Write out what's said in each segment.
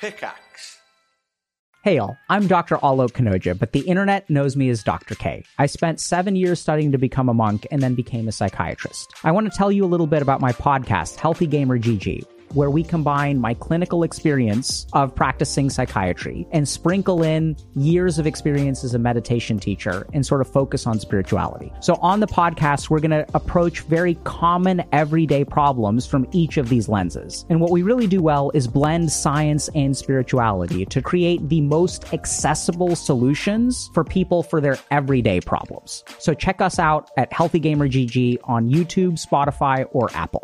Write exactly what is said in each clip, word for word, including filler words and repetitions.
Pickaxe. Hey y'all, I'm Doctor Alok Kanoja, but the internet knows me as Doctor K. I spent seven years studying to become a monk and then became a psychiatrist. I want to tell you a little bit about my podcast, Healthy Gamer G G, where we combine my clinical experience of practicing psychiatry and sprinkle in years of experience as a meditation teacher and sort of focus on spirituality. So on the podcast, we're going to approach very common everyday problems from each of these lenses. And what we really do well is blend science and spirituality to create the most accessible solutions for people for their everyday problems. So check us out at Healthy Gamer G G on YouTube, Spotify, or Apple.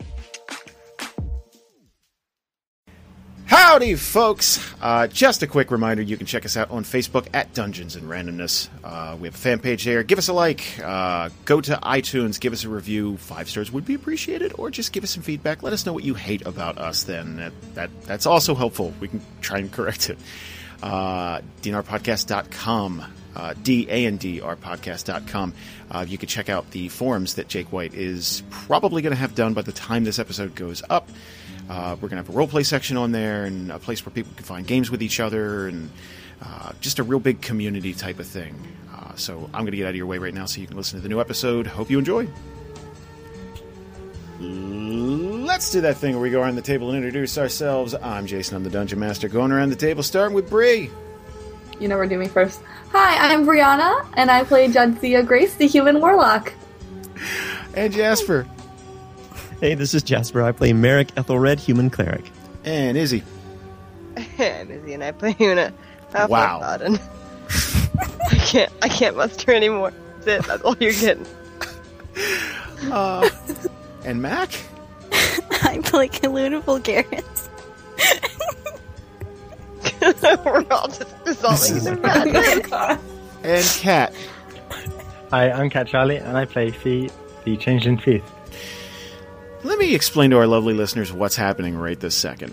Howdy, folks! Uh, just a quick reminder, you can check us out on Facebook at Dungeons and Randomness. Uh, we have a fan page there. Give us a like. Uh, go to iTunes. Give us a review. Five stars would be appreciated. Or just give us some feedback. Let us know what you hate about us then. That, that That's also helpful. We can try and correct it. Uh, D N R podcast dot com. Uh, D A N D R podcast dot com. Uh, you can check out the forums that Jake White is probably going to have done by the time this episode goes up. Uh, we're going to have a roleplay section on there and a place where people can find games with each other and uh, just a real big community type of thing. Uh, so I'm going to get out of your way right now so you can listen to the new episode. Hope you enjoy. Let's do that thing where we go around the table and introduce ourselves. I'm Jason. I'm the Dungeon Master. Going around the table, starting with Bree. You never do me first. Hi, I'm Brianna, and I play Jadzia Grace, the human warlock. And Jasper. Hey, this is Jasper. I play Merrick Ethelred, human cleric. And Izzy. I'm Izzy, and I play Una. Half wow. I can't. I can't muster anymore. That's it. That's all you're getting. Uh, and Mac. I play Kaluna Vulgaris. We're all just dissolving into bad. And Kat. Hi, I'm Kat Charlie, and I play Fee, the Changeling Thief. Let me explain to our lovely listeners what's happening right this second.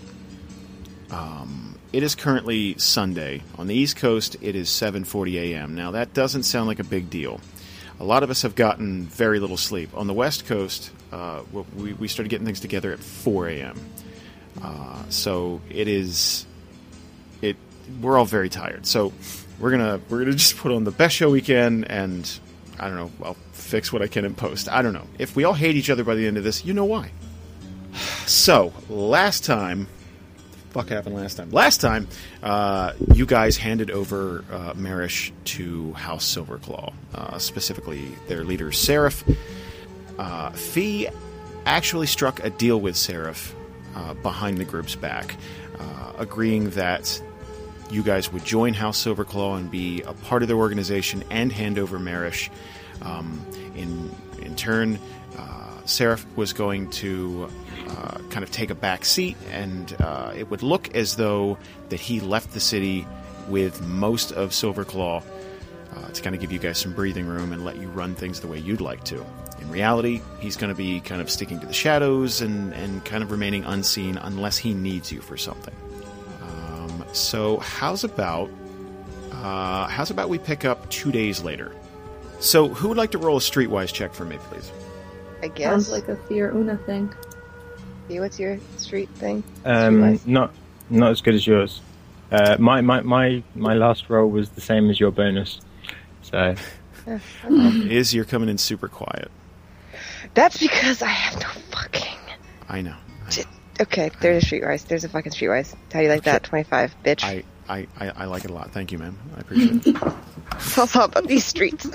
Um, it is currently Sunday. On the East Coast, it is seven forty a.m. Now, that doesn't sound like a big deal. A lot of us have gotten very little sleep. On the West Coast, uh, we, we started getting things together at four a.m. Uh, so it is... it. We're all very tired. So we're gonna we're gonna just put on the best show we can, and I don't know, I'll fix what I can in post. I don't know. If we all hate each other by the end of this, you know why. So, last time... What the fuck happened last time? Last time, uh, you guys handed over uh, Marish to House Silverclaw. Uh, specifically, their leader, Seraph. Uh, Fee actually struck a deal with Seraph uh, behind the group's back, uh, agreeing that you guys would join House Silverclaw and be a part of their organization and hand over Marish. Um, in in turn, uh, Seraph was going to uh, kind of take a back seat, and uh, it would look as though that he left the city with most of Silverclaw uh, to kind of give you guys some breathing room and let you run things the way you'd like to. In reality, he's going to be kind of sticking to the shadows and, and kind of remaining unseen unless he needs you for something. Um, so how's about uh, how's about we pick up two days later? So, who would like to roll a streetwise check for me, please? I guess. Sounds like a Fear Una thing. See, what's your street thing? Um, Streetwise? not not as good as yours. Uh, my, my, my, my last roll was the same as your bonus. So, Yeah, okay. Is you're coming in super quiet. That's because I have no fucking... I know. I Just- know. Okay, there's a streetwise. There's a fucking streetwise. How do you like that? twenty-five, bitch. I, I, I, I like it a lot. Thank you, ma'am. I appreciate it. It's all about these streets.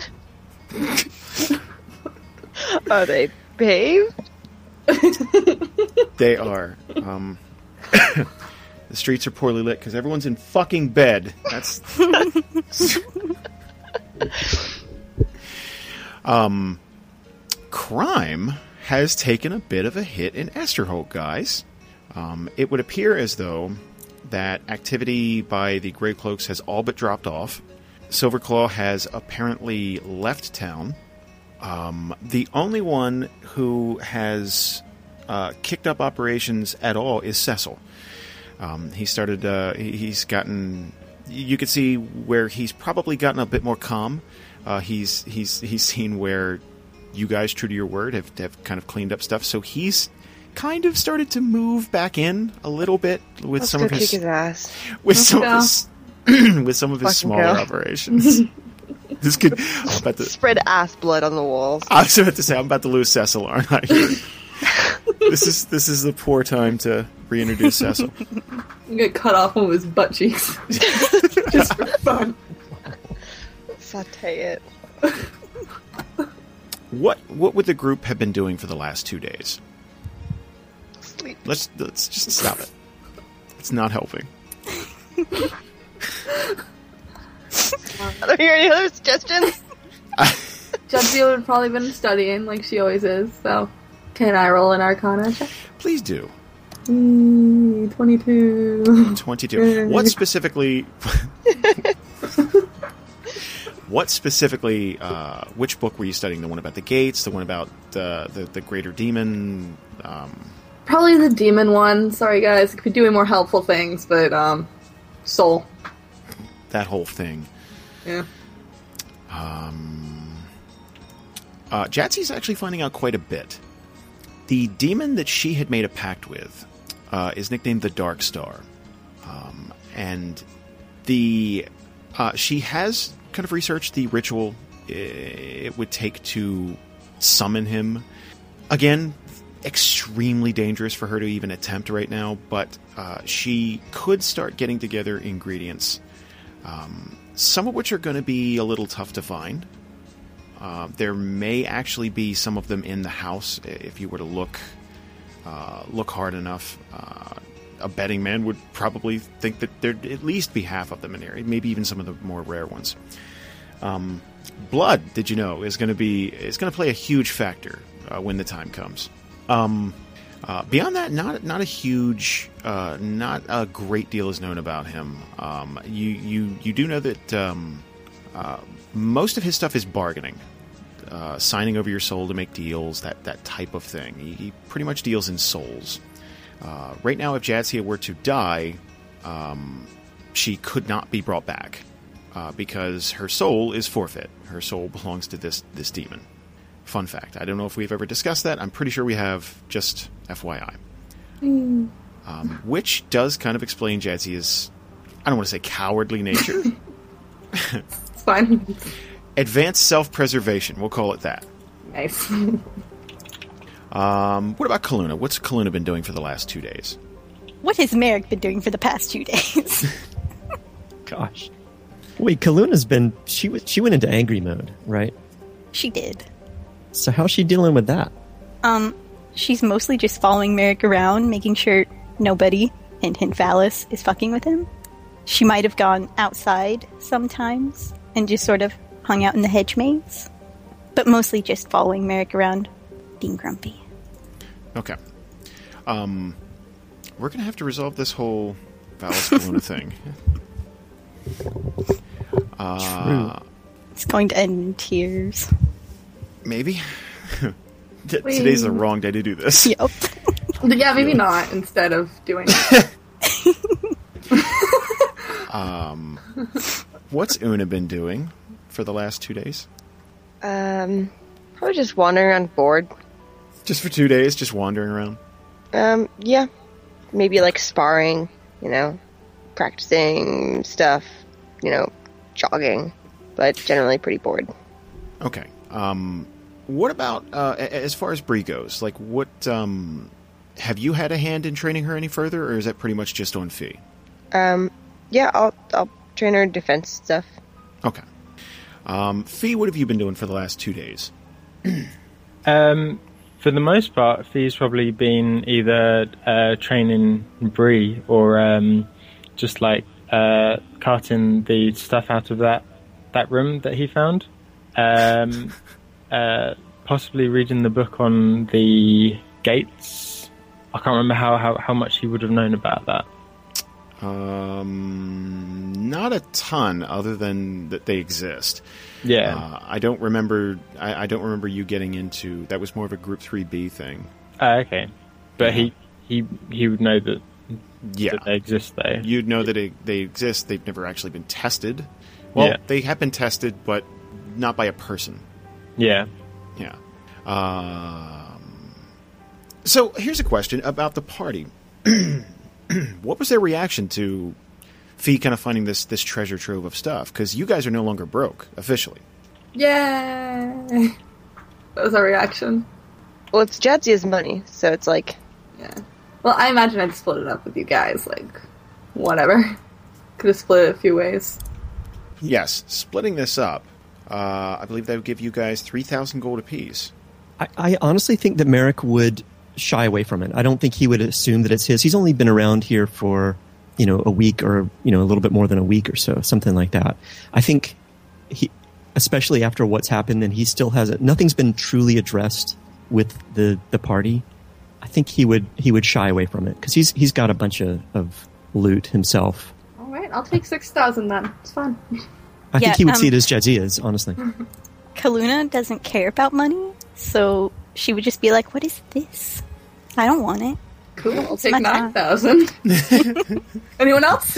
Are they paved? They are. Um, the streets are poorly lit because everyone's in fucking bed. That's... um, crime has taken a bit of a hit in Esterholt, guys. Um, it would appear as though that activity by the Grey Cloaks has all but dropped off. Silverclaw has apparently left town. Um, the only one who has uh, kicked up operations at all is Cecil. Um, he started. Uh, he, he's gotten. You could see where he's probably gotten a bit more calm. Uh, he's he's he's seen where you guys, true to your word, have have kind of cleaned up stuff. So he's kind of started to move back in a little bit with Let's some go of his, kick his ass. with Let's some go. of his with some of his Fucking smaller go. operations. This could. I'm about to. Spread ass blood on the walls. I was about to say I'm about to lose Cecil, aren't I? this is this is the poor time to reintroduce Cecil. You get cut off one of his butt cheeks. Just for fun. Saute it. What what would the group have been doing for the last two days? Sleep. Let's let's just stop it. It's not helping. Are there any other suggestions? Judgy would have probably been studying like she always is, so can I roll an Arcana check? Please do. Mm, twenty-two. twenty-two. What specifically? What specifically? Uh, which book were you studying? The one about the gates? The one about uh, the the greater demon? Um, Probably the demon one. Sorry guys, I could be doing more helpful things, but um, soul. that whole thing. Yeah. Um, uh, Jatsy's actually finding out quite a bit. The demon that she had made a pact with uh, is nicknamed the Dark Star, um, and the uh, she has kind of researched the ritual it would take to summon him. Again, extremely dangerous for her to even attempt right now, but uh, she could start getting together ingredients, um, some of which are going to be a little tough to find. Uh, there may actually be some of them in the house if you were to look uh, look hard enough. Uh, a betting man would probably think that there'd at least be half of them in there, maybe even some of the more rare ones. Um, blood, did you know, is going to be is going to play a huge factor uh, when the time comes. Um, uh, beyond that, not not a huge, uh, not a great deal is known about him. Um, you you you do know that um, uh, most of his stuff is bargaining, uh, signing over your soul to make deals, that that type of thing. He, he pretty much deals in souls. Uh, right now, if Jadzia were to die, um, she could not be brought back uh, because her soul is forfeit. Her soul belongs to this this demon. Fun fact. I don't know if we've ever discussed that. I'm pretty sure we have, just F Y I. Mm. Um, which does kind of explain Jadzia's, I don't want to say cowardly nature. It's fine. Advanced self-preservation. We'll call it that. Nice. Um, what about Kaluna? What's Kaluna been doing for the last two days? What has Merrick been doing for the past two days? Gosh. Wait, Kaluna's been... She, w- she went into angry mode, right? She did. So how's she dealing with that? Um, she's mostly just following Merrick around, making sure nobody, hint hint phallus, is fucking with him. She might have gone outside sometimes and just sort of hung out in the hedge maze, but mostly just following Merrick around, being grumpy. Okay. Um, we're going to have to resolve this whole Phallus Kaluna thing. Uh, True. It's going to end in tears. Maybe. T- Today's the wrong day to do this. Yep. Yeah, maybe not, instead of doing it. Um, what's Una been doing for the last two days? Um, probably just wandering around bored. Just for two days, just wandering around? Um, yeah. Maybe like sparring, you know, practicing stuff, you know, jogging, but generally pretty bored. Okay. Um, what about, uh, a- as far as Bree goes, like what, um, have you had a hand in training her any further, or is that pretty much just on Fee? Um, yeah, I'll, I'll train her defense stuff. Okay. Um, Fee, what have you been doing for the last two days? Um, for the most part, Fee's probably been either uh, training Bree or um, just like uh, carting the stuff out of that that room that he found. Um, uh, possibly reading the book on the gates. I can't remember how, how, how much he would have known about that. Um, not a ton, other than that they exist. Yeah. Uh, I don't remember. I, I don't remember you getting into. That was more of a Group Three B thing. Uh, okay, but Yeah. he he he would know that, Yeah, that they exist there. you'd know that it, they exist. They've never actually been tested. Well, Yeah. they have been tested, but not by a person. Yeah. Yeah. Um, So here's a question about the party. What was their reaction to Fee kind of finding this this treasure trove of stuff? Because you guys are no longer broke, officially. Yay! That was our reaction. Well, it's Jadzia's money, so it's like... Yeah. Well, I imagine I'd split it up with you guys, like, whatever. Could have split it a few ways. Yes, splitting this up, uh, I believe that would give you guys three thousand gold apiece. I, I honestly think that Merrick would shy away from it. I don't think he would assume that it's his. He's only been around here for, you know, a week or, you know, a little bit more than a week or so, something like that. I think he, especially after what's happened, and he still has it. Nothing's been truly addressed with the, the party. I think he would he would shy away from it because he's he's got a bunch of, of loot himself. All right, I'll take six thousand then. It's fine. I Yeah, think he would um, see it as Jadzia's, honestly. Kaluna doesn't care about money, so she would just be like, what is this? I don't want it. Cool. I'll It's take my nine thousand. Anyone else?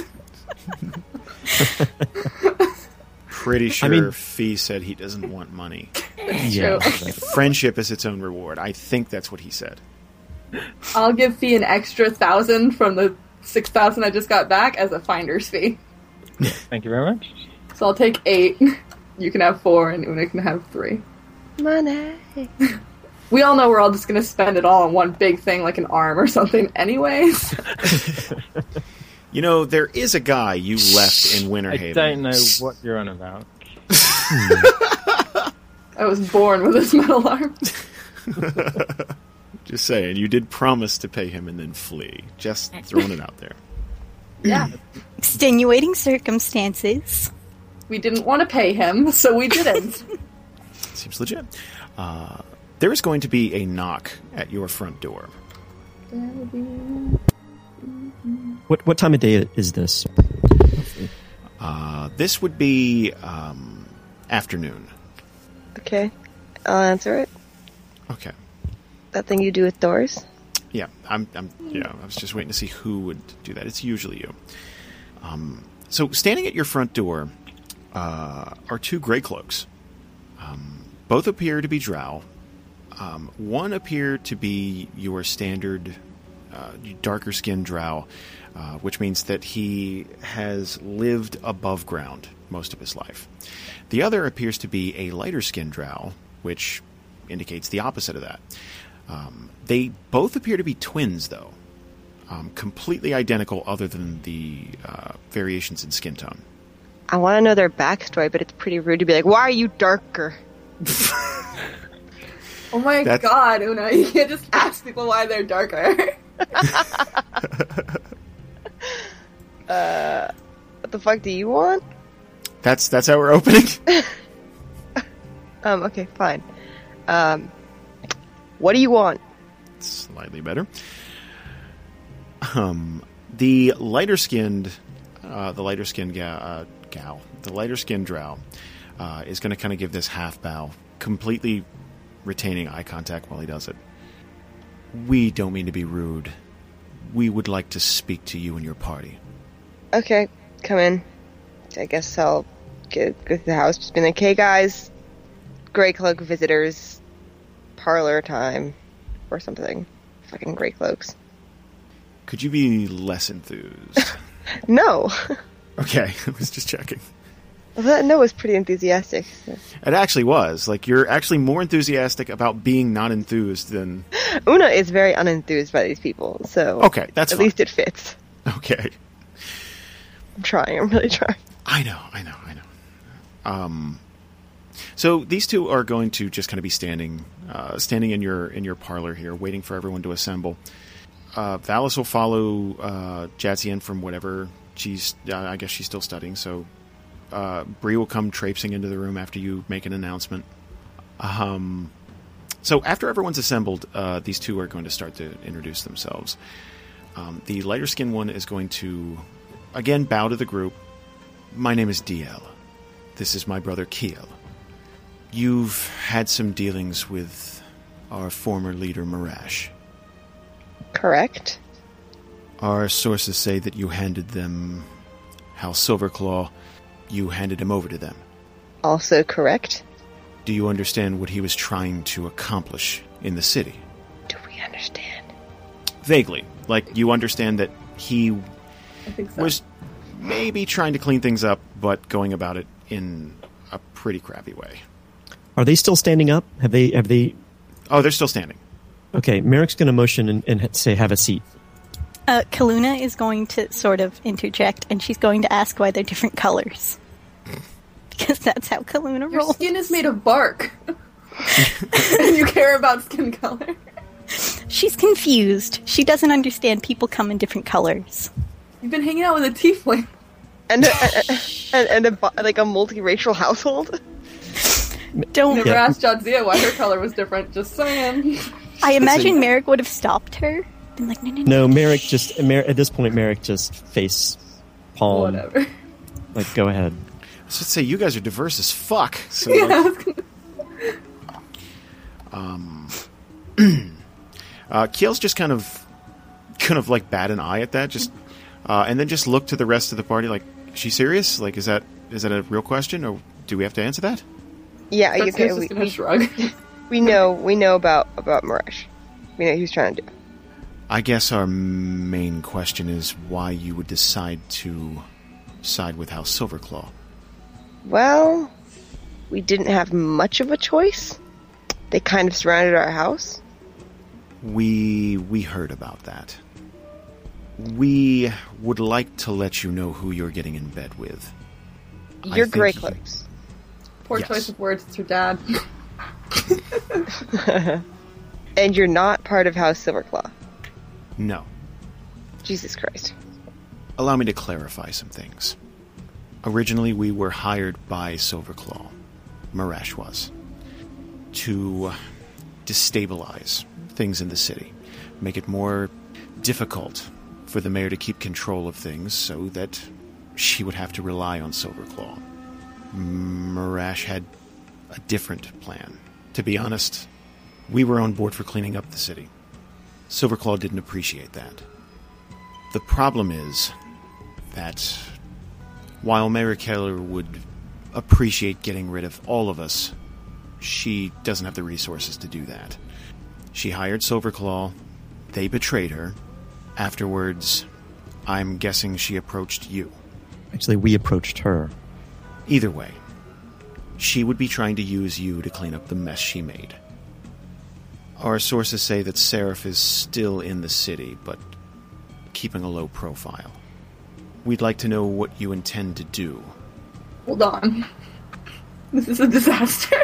Pretty sure I mean- Fee said he doesn't want money. Yeah. Friendship is its own reward. I think that's what he said. I'll give Fee an extra thousand from the six thousand I just got back as a finder's fee. Thank you very much. So I'll take eight. You can have four, and Una can have three. Money. We all know we're all just going to spend it all on one big thing, like an arm or something, anyways. You know, there is a guy you left in Winterhaven. I don't know what you're on about. I was born with this metal arm. Just saying, you did promise to pay him and then flee. Just throwing it out there. Yeah. Extenuating circumstances. We didn't want to pay him, so we didn't. Seems legit. Uh, there is going to be a knock at your front door. What what time of day is this? Uh, this would be um, afternoon. Okay, I'll answer it. Okay. That thing you do with doors? Yeah, I'm. I'm. Yeah, I was just waiting to see who would do that. It's usually you. Um, so, standing at your front door uh, are two gray cloaks. Um, both appear to be drow. Um, one appeared to be your standard uh, darker skinned drow, uh, which means that he has lived above ground most of his life. The other appears to be a lighter skinned drow, which indicates the opposite of that. Um, they both appear to be twins, though. Um, completely identical other than the uh, variations in skin tone. I want to know their backstory, but it's pretty rude to be like, why are you darker? Oh my That's- god, Una, you can't just ask people why they're darker. uh, what the fuck do you want? That's that's how we're opening? Um, okay, fine. Um, what do you want? Slightly better. Um, the lighter skinned, uh, the lighter skinned ga- uh, gal, the lighter skinned drow, uh, is going to kind of give this half bow, completely retaining eye contact while he does it. We don't mean to be rude. We would like to speak to you and your party. Okay, come in. I guess I'll get go to the house. Just be like, hey guys, Grey Cloak visitors, parlor time, or something. Fucking Grey Cloaks. Could you be less enthused? No. Okay, I was just checking. Well, that no was pretty enthusiastic. So. It actually was. Like, you're actually more enthusiastic about being not enthused than... Una is very unenthused by these people, so... Okay, that's At fine. least it fits. Okay. I'm trying, I'm really trying. I know, I know, I know. Um, so these two are going to just kind of be standing, uh, standing in your in your parlor here, waiting for everyone to assemble. Uh, Valis will follow uh, Jadzia in from whatever she's. Uh, I guess she's still studying. So uh, Bree will come traipsing into the room after you make an announcement. Um, so after everyone's assembled, uh, these two are going to start to introduce themselves. Um, the lighter skinned one is going to again bow to the group. My name is D L. This is my brother Kiel. You've had some dealings with our former leader Marash. Correct. Our sources say that you handed them Hal Silverclaw. You handed him over to them. Also correct. Do you understand what he was trying to accomplish in the city? Do we understand? Vaguely. Like, you understand that he I think so. was maybe trying to clean things up, but going about it in a pretty crappy way. Are they still standing up? Have they? Have they? Oh, they're still standing. Okay, Merrick's going to motion and, and say, "Have a seat." Uh, Kaluna is going to sort of interject, and she's going to ask why they're different colors. Because that's how Kaluna Your rolls. skin is made of bark. And you care about skin color. She's confused. She doesn't understand people come in different colors. You've been hanging out with a tiefling. And a, and, and a, bi- like a multiracial household. Don't. Never Yeah. asked Jadzia why her color was different. Just saying. I imagine Merrick would have stopped her. Been like, no, no, no. No, Merrick just Mer- at this point, Merrick just face palm. Whatever. Like, go ahead. I was going to say, you guys are diverse as fuck. So, Yeah, like, I was gonna- um, uh, Kiel's just kind of, kind of like bat an eye at that, just, uh, and then just look to the rest of the party. Like, is she serious? Like, is that is that a real question, or do we have to answer that? Yeah, you That's okay, just we, gonna we, shrug. we know we know about about Marash. We know what he was trying to do. I guess our main question is why you would decide to side with House Silverclaw. Well, we didn't have much of a choice. They kind of surrounded our house. We we heard about that. We would like to let you know who you're getting in bed with. I You're think Grey you- Cloaks. Poor Yes. choice of words. It's her dad. And you're not part of House Silverclaw. No. Jesus Christ. Allow me to clarify some things. Originally, we were hired by Silverclaw, Marash was, to destabilize things in the city, make it more difficult for the mayor to keep control of things so that she would have to rely on Silverclaw. Marash had a different plan. To be honest, we were on board for cleaning up the city. Silverclaw didn't appreciate that. The problem is that while Mary Keller would appreciate getting rid of all of us, she doesn't have the resources to do that. She hired Silverclaw, they betrayed her. Afterwards, I'm guessing she approached you. Actually, we approached her. Either way, she would be trying to use you to clean up the mess she made. Our sources say that Seraph is still in the city, but keeping a low profile. We'd like to know what you intend to do. Hold on. This is a disaster.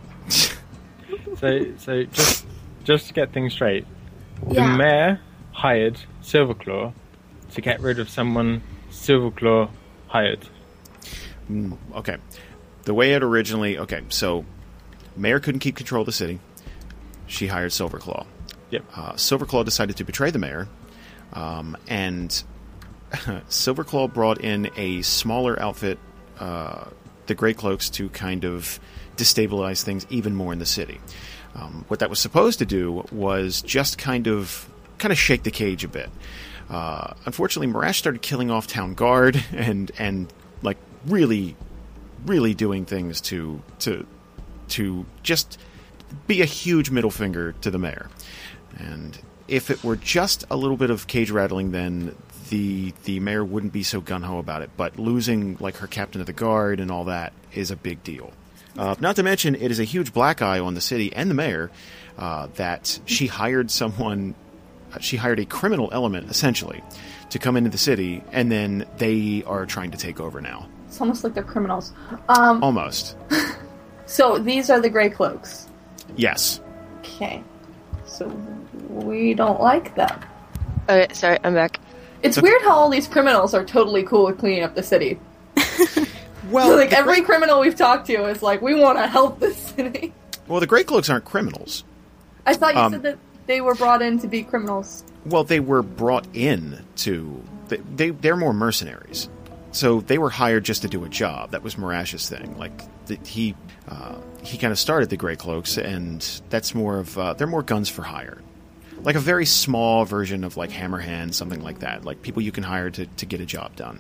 So, so just just to get things straight, Yeah. the mayor hired Silverclaw to get rid of someone Silverclaw hired. Mm, okay. The way it originally... Okay, so Mayor couldn't keep control of the city. She hired Silverclaw. Yep. Uh, Silverclaw decided to betray the mayor, um, and Silverclaw brought in a smaller outfit, uh, the Grey Cloaks, to kind of destabilize things even more in the city. Um, what that was supposed to do was just kind of kind of shake the cage a bit. Uh, unfortunately, Marash started killing off town guard and and like really, really doing things to to to just be a huge middle finger to the mayor. And if it were just a little bit of cage rattling, then the the mayor wouldn't be so gung-ho about it. But losing like her captain of the guard and all that is a big deal. Uh, not to mention, it is a huge black eye on the city and the mayor uh, that she hired someone, uh, she hired a criminal element, essentially, to come into the city, and then they are trying to take over now. It's almost like they're criminals. Um, Almost. So these are the Grey Cloaks. Yes. Okay. So we don't like them. Okay, sorry, I'm back. It's Okay. weird how all these criminals are totally cool with cleaning up the city. Well, like the every Grey- criminal we've talked to is like, we want to help the city. well, the Grey Cloaks aren't criminals. I thought you Um, said that they were brought in to be criminals. Well, they were brought in to... They, they, they're more mercenaries. So they were hired just to do a job. That was Marash's thing. Like, the, he uh, he kind of started the Grey Cloaks, and that's more of... Uh, they're more guns for hire. Like a very small version of, like, Hammerhand, something like that. Like, people you can hire to, to get a job done.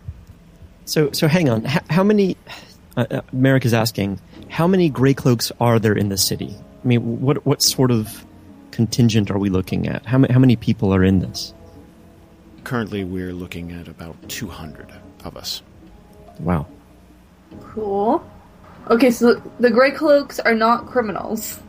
So, so hang on. H- how many? Uh, uh, Merrick is asking. How many Grey Cloaks are there in the city? I mean, what what sort of contingent are we looking at? How, ma- how many people are in this? Currently, we're looking at about two hundred of us. Wow. Cool. Okay, so the Grey Cloaks are not criminals.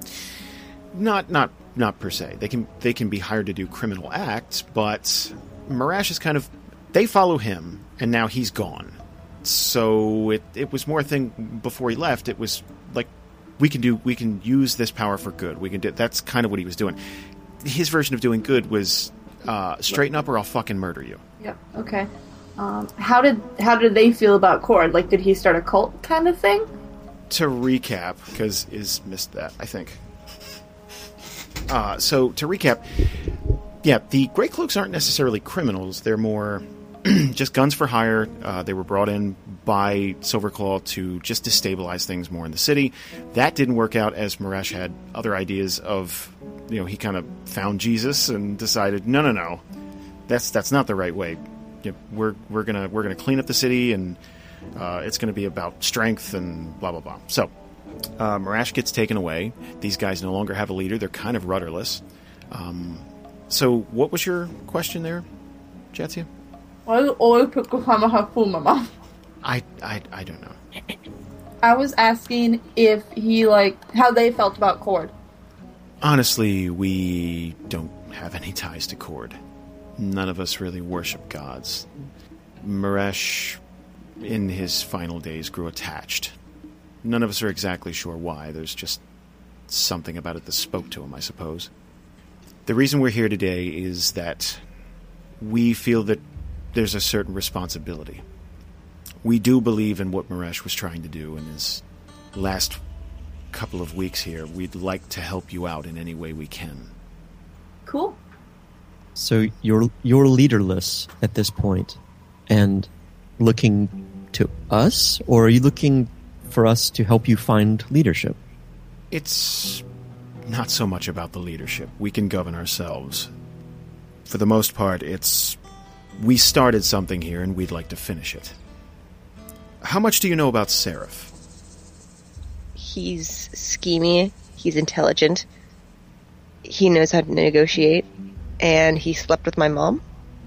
Not, not, not per se. They can, they can be hired to do criminal acts, but Marash is kind of. They follow him, and now he's gone. So it, it was more a thing before he left. It was like we can do, we can use this power for good. We can do. That's kind of what he was doing. His version of doing good was uh, straighten up, or I'll fucking murder you. Yep. Okay. Um, how did how did they feel about Cord? Like, did he start a cult kind of thing? To recap, because Iz missed that, I think. Uh, so, to recap, yeah, the Grey Cloaks aren't necessarily criminals. They're more just guns for hire. Uh, they were brought in by Silverclaw to just destabilize things more in the city. That didn't work out, as Marash had other ideas of, you know, he kind of found Jesus and decided, no, no, no, that's that's not the right way. You know, we're we're gonna we're gonna clean up the city, and uh, it's gonna be about strength and blah blah blah. So uh, Marash gets taken away. These guys no longer have a leader. They're kind of rudderless. Um, so what was your question there, Jadzia? Why do all people have full mama? I, I I don't know. I was asking if he like how they felt about Cord. Honestly, we don't have any ties to Cord. None of us really worship gods. Marash, in his final days, grew attached. None of us are exactly sure why. There's just something about it that spoke to him, I suppose. The reason we're here today is that we feel that there's a certain responsibility. We do believe in what Marash was trying to do in his last couple of weeks here. We'd like to help you out in any way we can. Cool. So you're you're leaderless at this point, and looking to us, or are you looking for us to help you find leadership? It's not so much about the leadership. We can govern ourselves. For the most part, it's we started something here and we'd like to finish it. How much do you know about Seraph? He's schemy, he's intelligent, he knows how to negotiate, and he slept with my mom.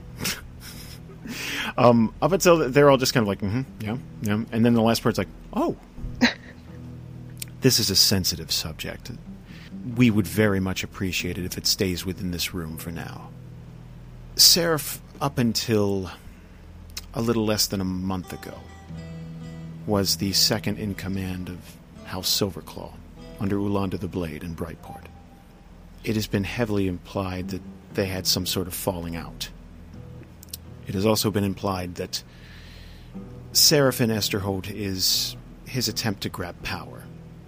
um, up until they're all just kind of like, mm-hmm, yeah, yeah. And then the last part's like, oh. This is a sensitive subject. We would very much appreciate it if it stays within this room for now. Seraph, up until a little less than a month ago, was the second in command of House Silverclaw, under Ulanda the Blade in Brightport. It has been heavily implied that they had some sort of falling out. It has also been implied that Seraphin Esterholt is his attempt to grab power.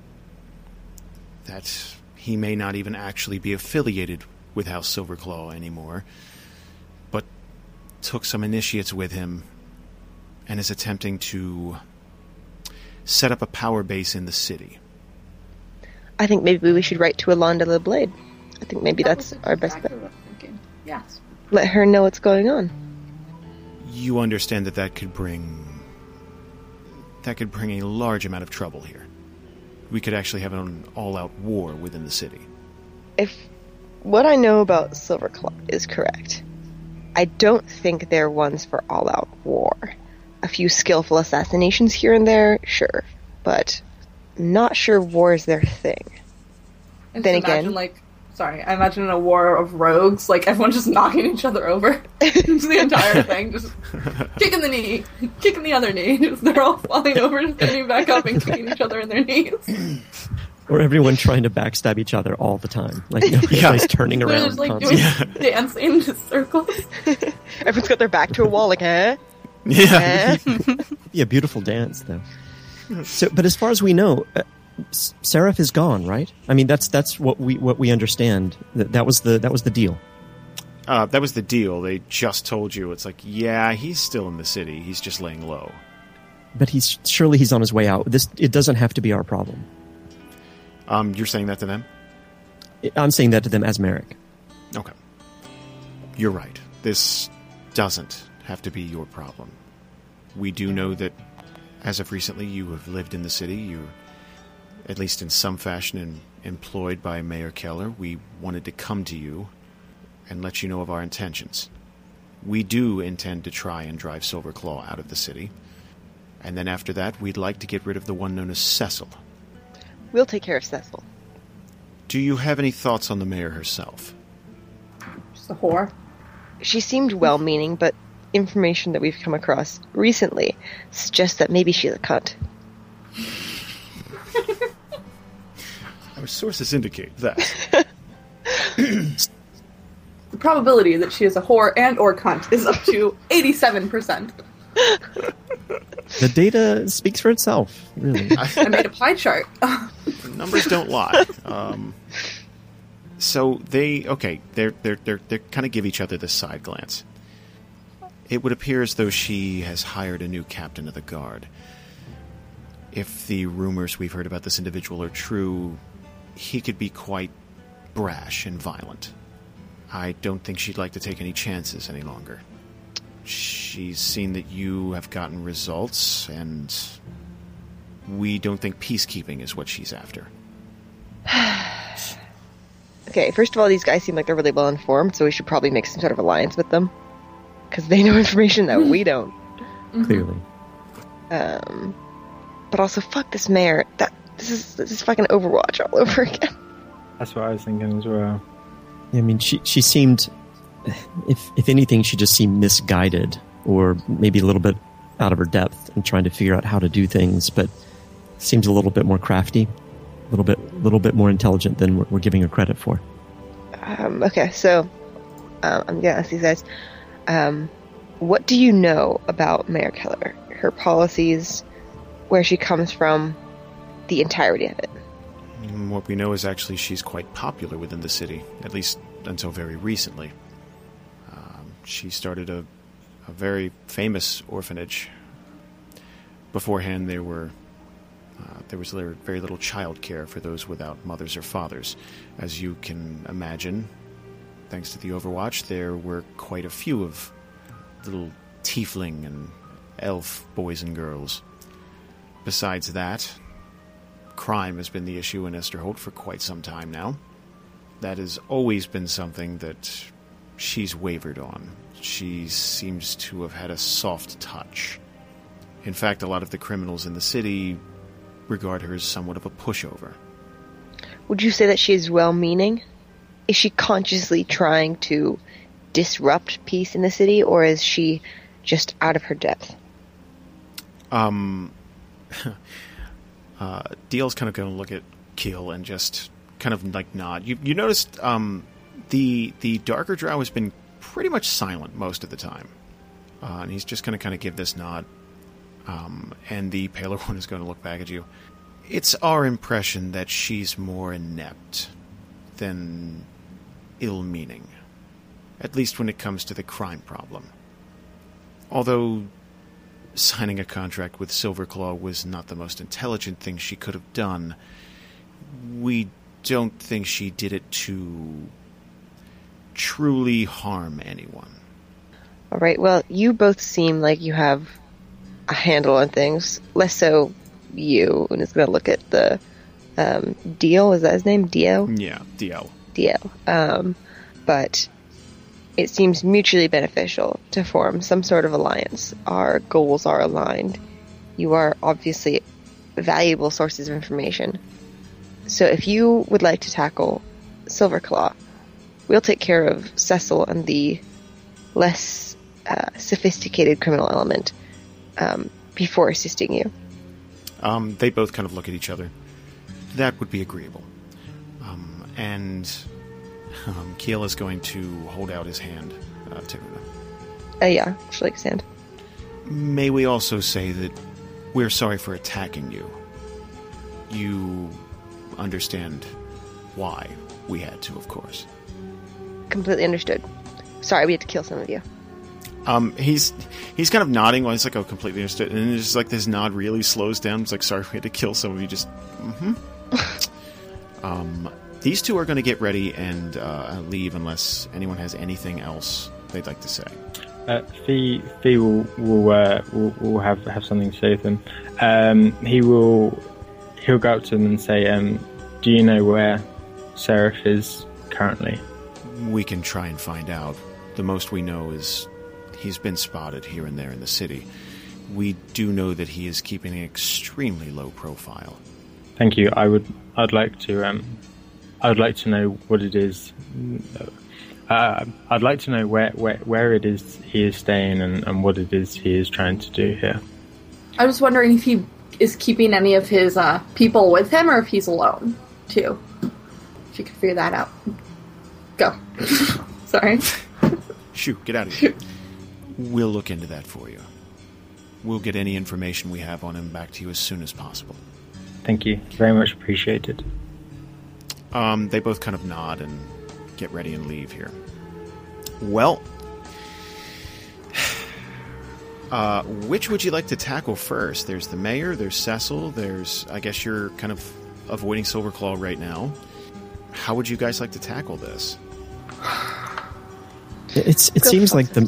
That he may not even actually be affiliated with House Silverclaw anymore, but took some initiates with him and is attempting to set up a power base in the city. I think maybe we should write to Ulanda the Blade. I think maybe That that's was our best bet. exactly what I'm thinking. Yes. Let her know what's going on. You understand that that could bring... that could bring a large amount of trouble here. We could actually have an all-out war within the city. If what I know about Silverclaw is correct, I don't think they're ones for all-out war. A few skillful assassinations here and there, sure, but not sure war is their thing. And Then just imagine, again- like, sorry, I imagine a war of rogues, like everyone just knocking each other over. Just the entire thing, just kicking the knee, kicking the other knee. Just, they're all falling over, just getting back up and kicking each other in their knees. Or everyone trying to backstab each other all the time. Like, nobody's Yeah. turning They're around just like constantly. doing dancing, just circles. Everyone's got their back to a wall, like, eh? Yeah. Eh? Yeah, beautiful dance, though. So, but as far as we know, uh, S- Seraph is gone, right? I mean, that's that's what we what we understand. That that was the that was the deal. Uh, that was the deal. They just told you. It's like, yeah, he's still in the city. He's just laying low. But he's surely he's on his way out. This it doesn't have to be our problem. Um, you're saying that to them? I'm saying that to them as Merrick. Okay. You're right. This doesn't have to be your problem. We do know that, as of recently, you have lived in the city. You're, at least in some fashion, in, employed by Mayor Keller, we wanted to come to you and let you know of our intentions. We do intend to try and drive Silverclaw out of the city. And then after that, we'd like to get rid of the one known as Cecil. We'll take care of Cecil. Do you have any thoughts on the mayor herself? Just a whore. She seemed well-meaning, but information that we've come across recently suggests that maybe she's a cunt. Our sources indicate that. The probability that she is a whore and or cunt is up to eighty-seven percent. The data speaks for itself, really. I made a pie chart. The numbers don't lie. Um, so they okay, they're they're they're they kind of give each other this side glance. It would appear as though she has hired a new captain of the guard. If the rumors we've heard about this individual are true, he could be quite brash and violent. I don't think she'd like to take any chances any longer. She's seen that you have gotten results, and we don't think peacekeeping is what she's after. Okay, first of all, these guys seem like they're really well informed, so we should probably make some sort of alliance with them. Because they know information that we don't. Clearly. Um, but also, fuck this mayor. That This is, this is fucking Overwatch all over again. That's what I was thinking as well. I mean, she she seemed, if if anything, she just seemed misguided, or maybe a little bit out of her depth in trying to figure out how to do things. But seems a little bit more crafty, a little bit little bit more intelligent than we're, we're giving her credit for. Um, okay, so um, I'm gonna ask these guys. Um, what do you know about Mayor Keller? Her policies, where she comes from, the entirety of it. What we know is actually she's quite popular within the city, at least until very recently. Um, she started a, a very famous orphanage. Beforehand, there were uh, there was very little child care for those without mothers or fathers. As you can imagine, thanks to the Overwatch, there were quite a few of little tiefling and elf boys and girls. Besides that, crime has been the issue in Esterholt for quite some time now. That has always been something that she's wavered on. She seems to have had a soft touch. In fact, a lot of the criminals in the city regard her as somewhat of a pushover. Would you say that she is well-meaning? Is she consciously trying to disrupt peace in the city, or is she just out of her depth? Um... Uh, D L's kind of going to look at Keel and just kind of like nod. You you noticed um, the the darker drow has been pretty much silent most of the time, uh, and he's just going to kind of give this nod. Um, and the paler one is going to look back at you. It's our impression that she's more inept than ill-meaning, at least when it comes to the crime problem. Although signing a contract with Silverclaw was not the most intelligent thing she could have done, we don't think she did it to truly harm anyone. All right, well, you both seem like you have a handle on things. Less so you, and it's going to look at the um, Dio, is that his name? Dio? Yeah, D L. Dio. Um, but it seems mutually beneficial to form some sort of alliance. Our goals are aligned. You are obviously valuable sources of information. So if you would like to tackle Silverclaw, we'll take care of Cecil and the less uh, sophisticated criminal element um, before assisting you. Um, they both kind of look at each other. That would be agreeable. Um, and um, Keel is going to hold out his hand uh, to Una. Uh, yeah, she likes hand. May we also say that we're sorry for attacking you. You understand why we had to, of course. Completely understood. Sorry, we had to kill some of you. Um, he's he's kind of nodding while he's like, oh, completely understood. And then it's just like this nod really slows down. It's like, sorry, we had to kill some of you. Just, mm-hmm. um, these two are going to get ready and uh, leave unless anyone has anything else they'd like to say. Uh, Fee, Fee will will, uh, will will have have something to say to them. Um, he will he'll go up to them and say, um, do you know where Seraph is currently? We can try and find out. The most we know is he's been spotted here and there in the city. We do know that he is keeping an extremely low profile. Thank you. I would. I'd like to. Um, I would like to know what it is. Uh, I'd like to know where, where where it is he is staying and, and what it is he is trying to do here. I was wondering if he is keeping any of his uh, people with him, or if he's alone too. If you could figure that out. Go. Sorry. Shoo, get out of here. We'll look into that for you. We'll get any information we have on him back to you as soon as possible. Thank you. Very much appreciated. Um, they both kind of nod and get ready and leave here. Well, uh, which would you like to tackle first? There's the mayor, there's Cecil, there's, I guess you're kind of avoiding Silverclaw right now. How would you guys like to tackle this? It's it Go seems fuck like the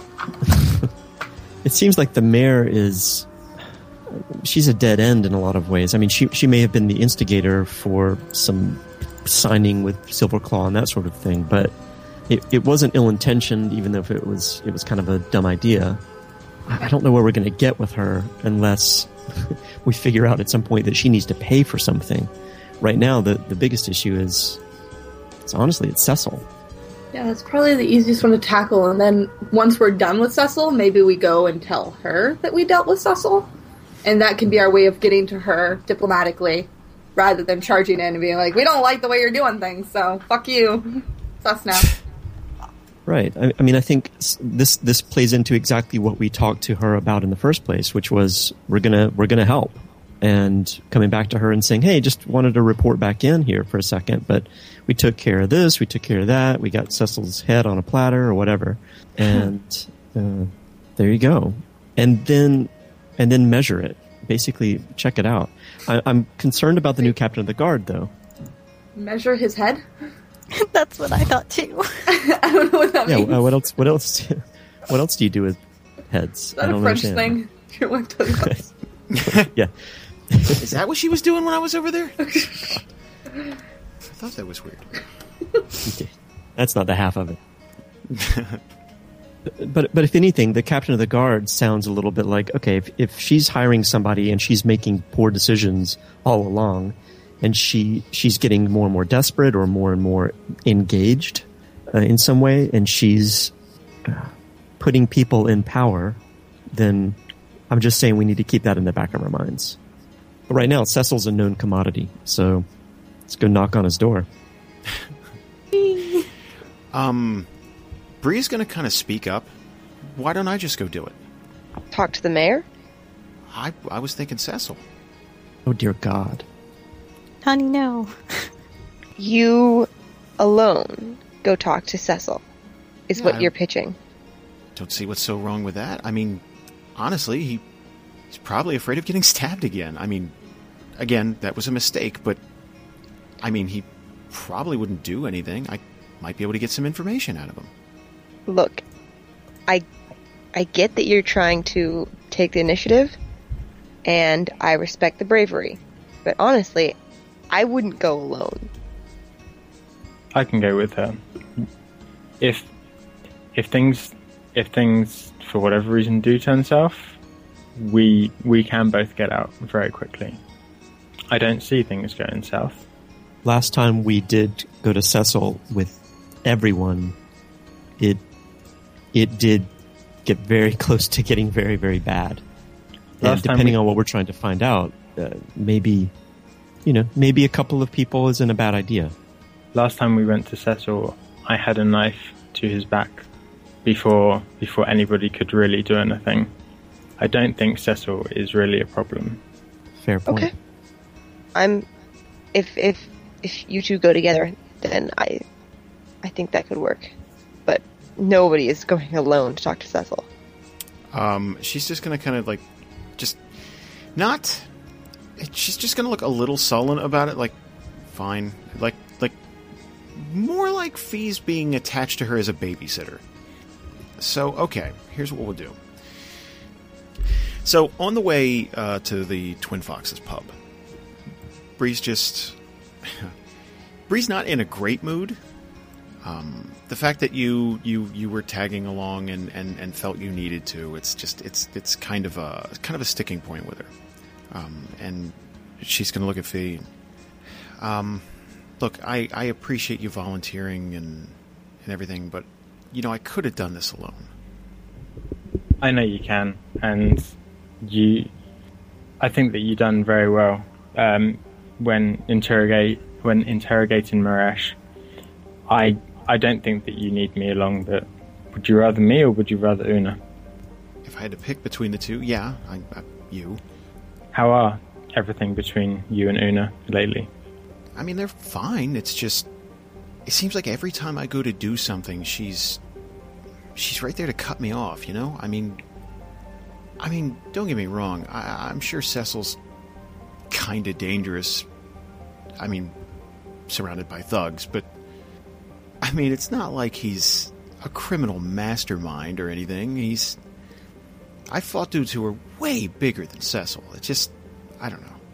it seems like the mayor is she's a dead end in a lot of ways. I mean, she she may have been the instigator for some signing with Silverclaw and that sort of thing, but it, it wasn't ill-intentioned, even though it was it was kind of a dumb idea. I, I don't know where we're going to get with her unless we figure out at some point that she needs to pay for something. Right now, the, the biggest issue is, it's honestly, it's Cecil. Yeah, that's probably the easiest one to tackle, and then once we're done with Cecil, maybe we go and tell her that we dealt with Cecil, and that can be our way of getting to her diplomatically, rather than charging in and being like, we don't like the way you're doing things, so fuck you. It's us now. Right. I, I mean, I think this this plays into exactly what we talked to her about in the first place, which was we're gonna we're gonna help, and coming back to her and saying, hey, just wanted to report back in here for a second, but we took care of this, we took care of that, we got Cecil's head on a platter or whatever, and uh, there you go. And then and then measure it. Basically, check it out. I, I'm concerned about the new captain of the guard, though. Measure his head? That's what I thought too. I don't know what that Yeah. means. Uh, what else? What else? What else do you do with heads? Is that I don't a French understand. thing? Your wife told you that. Yeah. Is that what she was doing when I was over there? I thought that was weird. Okay. That's not the half of it. But but if anything, the captain of the guard sounds a little bit like, okay, if, if she's hiring somebody and she's making poor decisions all along, and she she's getting more and more desperate or more and more engaged uh, in some way, and she's uh, putting people in power, then I'm just saying we need to keep that in the back of our minds. But right now, Cecil's a known commodity, so let's go knock on his door. Um, Bree's going to kind of speak up. Why don't I just go do it? Talk to the mayor? I, I was thinking Cecil. Oh, dear God. Honey, no. You alone go talk to Cecil, is Yeah, what I- you're pitching. Don't see what's so wrong with that. I mean, honestly, he he's probably afraid of getting stabbed again. I mean, again, that was a mistake, but I mean, he probably wouldn't do anything. I might be able to get some information out of him. Look, I I get that you're trying to take the initiative, and I respect the bravery, but honestly, I wouldn't go alone. I can go with her. If if things if things for whatever reason do turn south, we we can both get out very quickly. I don't see things going south. Last time we did go to Cecil with everyone, it it did get very close to getting very, very bad. And Last time depending we- on what we're trying to find out, uh, maybe, you know, maybe a couple of people isn't a bad idea. Last time we went to Cecil, I had a knife to his back before before anybody could really do anything. I don't think Cecil is really a problem. Fair point. Okay. I'm if if if you two go together, then I I think that could work. But nobody is going alone to talk to Cecil. Um, she's just going to kind of like, just not. She's just going to look a little sullen about it. Like, fine, like like more like Fee's being attached to her as a babysitter. So okay, here's what we'll do. So on the way uh, to the Twin Foxes pub, Bree's just Bree's not in a great mood. Um, the fact that you, you, you were tagging along and, and, and felt you needed to, it's just it's it's kind of a kind of a sticking point with her. Um, and she's going to look at Fee. Um, look, I, I appreciate you volunteering and and everything, but you know I could have done this alone. I know you can, and you. I think that you've done very well um, when interrogate when interrogating Maresh. I. I don't think that you need me along, but would you rather me or would you rather Una? If I had to pick between the two, yeah, I, I, you. How are everything between you and Una lately? I mean, they're fine. It's just, it seems like every time I go to do something, she's, she's right there to cut me off, you know? I mean, I mean, don't get me wrong. I, I'm sure Cecil's kind of dangerous. I mean, surrounded by thugs, but I mean, it's not like he's a criminal mastermind or anything. He's... I fought dudes who were way bigger than Cecil. It just... I don't know.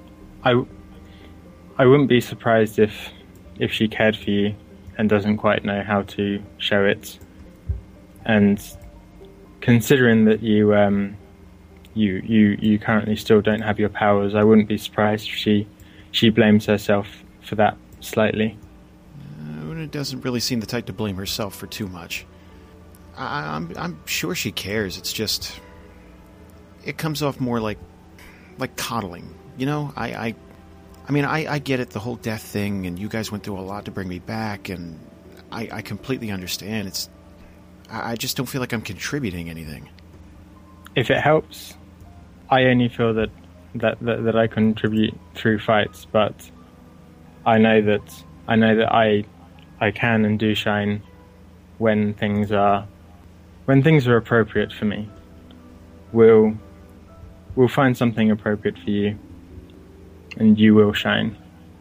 I, I wouldn't be surprised if if she cared for you and doesn't quite know how to show it. And considering that you um you you, you currently still don't have your powers, I wouldn't be surprised if she, she blames herself for that slightly. Una doesn't really seem the type to blame herself for too much. I, I'm I'm sure she cares. It's just it comes off more like like coddling. You know, I I, I mean I, I get it, the whole death thing, and you guys went through a lot to bring me back, and I, I completely understand. It's I, I just don't feel like I'm contributing anything. If it helps, I only feel that that, that, that I contribute through fights, but I know that I know that I. I can and do shine when things are when things are appropriate for me. We'll we'll find something appropriate for you, and you will shine.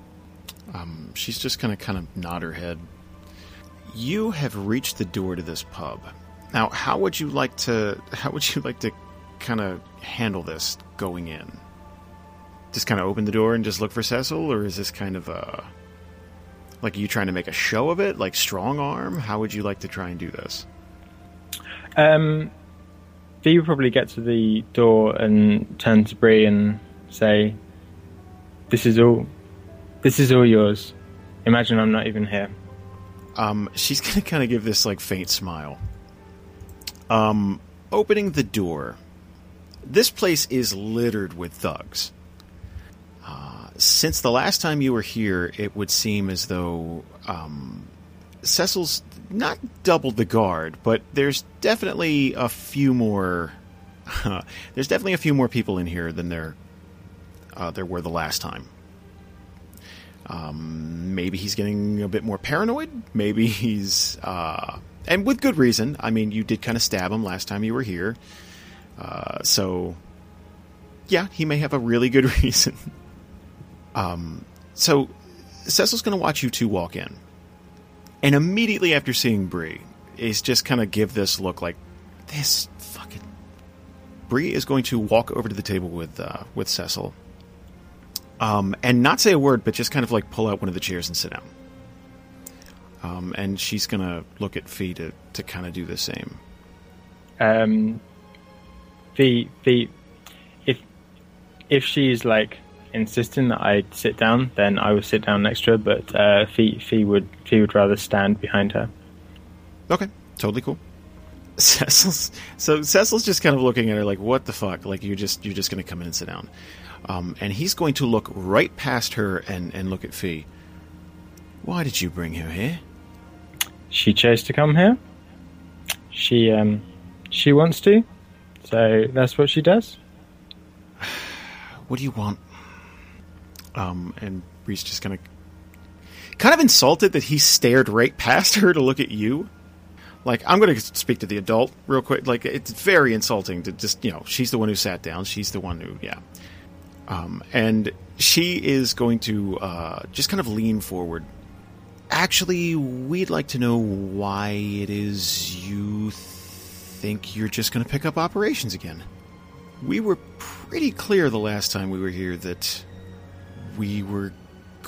Um, she's just gonna kind of nod her head. You have reached the door to this pub. Now, how would you like to? How would you like to kind of handle this going in? Just kind of open the door and just look for Cecil, or is this kind of a like, are you trying to make a show of it? Like, strong arm? How would you like to try and do this? Um, do you probably get to the door and turn to Bree and say, "This is all, this is all yours. Imagine I'm not even here." Um, she's gonna kind of give this, like, faint smile. Um, opening the door. This place is littered with thugs. Since the last time you were here, it would seem as though um, Cecil's not doubled the guard, but there's definitely a few more. Uh, there's definitely a few more people in here than there uh, there were the last time. Um, maybe he's getting a bit more paranoid. Maybe he's, uh, and with good reason. I mean, you did kind of stab him last time you were here, uh, so yeah, he may have a really good reason. Um, so Cecil's going to watch you two walk in, and immediately after seeing Bree, is just kind of give this look like this fucking. Bree is going to walk over to the table with uh, with Cecil, um, and not say a word, but just kind of like pull out one of the chairs and sit down. Um, and she's going to look at Fee to to kind of do the same. Um, Fee, Fee, if if she's like insisting that I sit down, then I will sit down next to her. But uh, Fee, Fee would Fee would rather stand behind her. Okay, totally cool. Cecil's so Cecil's just kind of looking at her like, "What the fuck? Like you're just you're just going to come in and sit down?" Um, and he's going to look right past her and and look at Fee. Why did you bring her here? She chose to come here. She um she wants to, so that's what she does. What do you want? Um, and Bree's just kind of, kind of insulted that he stared right past her to look at you. Like, I'm going to speak to the adult real quick. Like, it's very insulting to just, you know, she's the one who sat down. She's the one who, yeah. Um, and she is going to uh, just kind of lean forward. Actually, we'd like to know why it is you think you're just going to pick up operations again. We were pretty clear the last time we were here that we were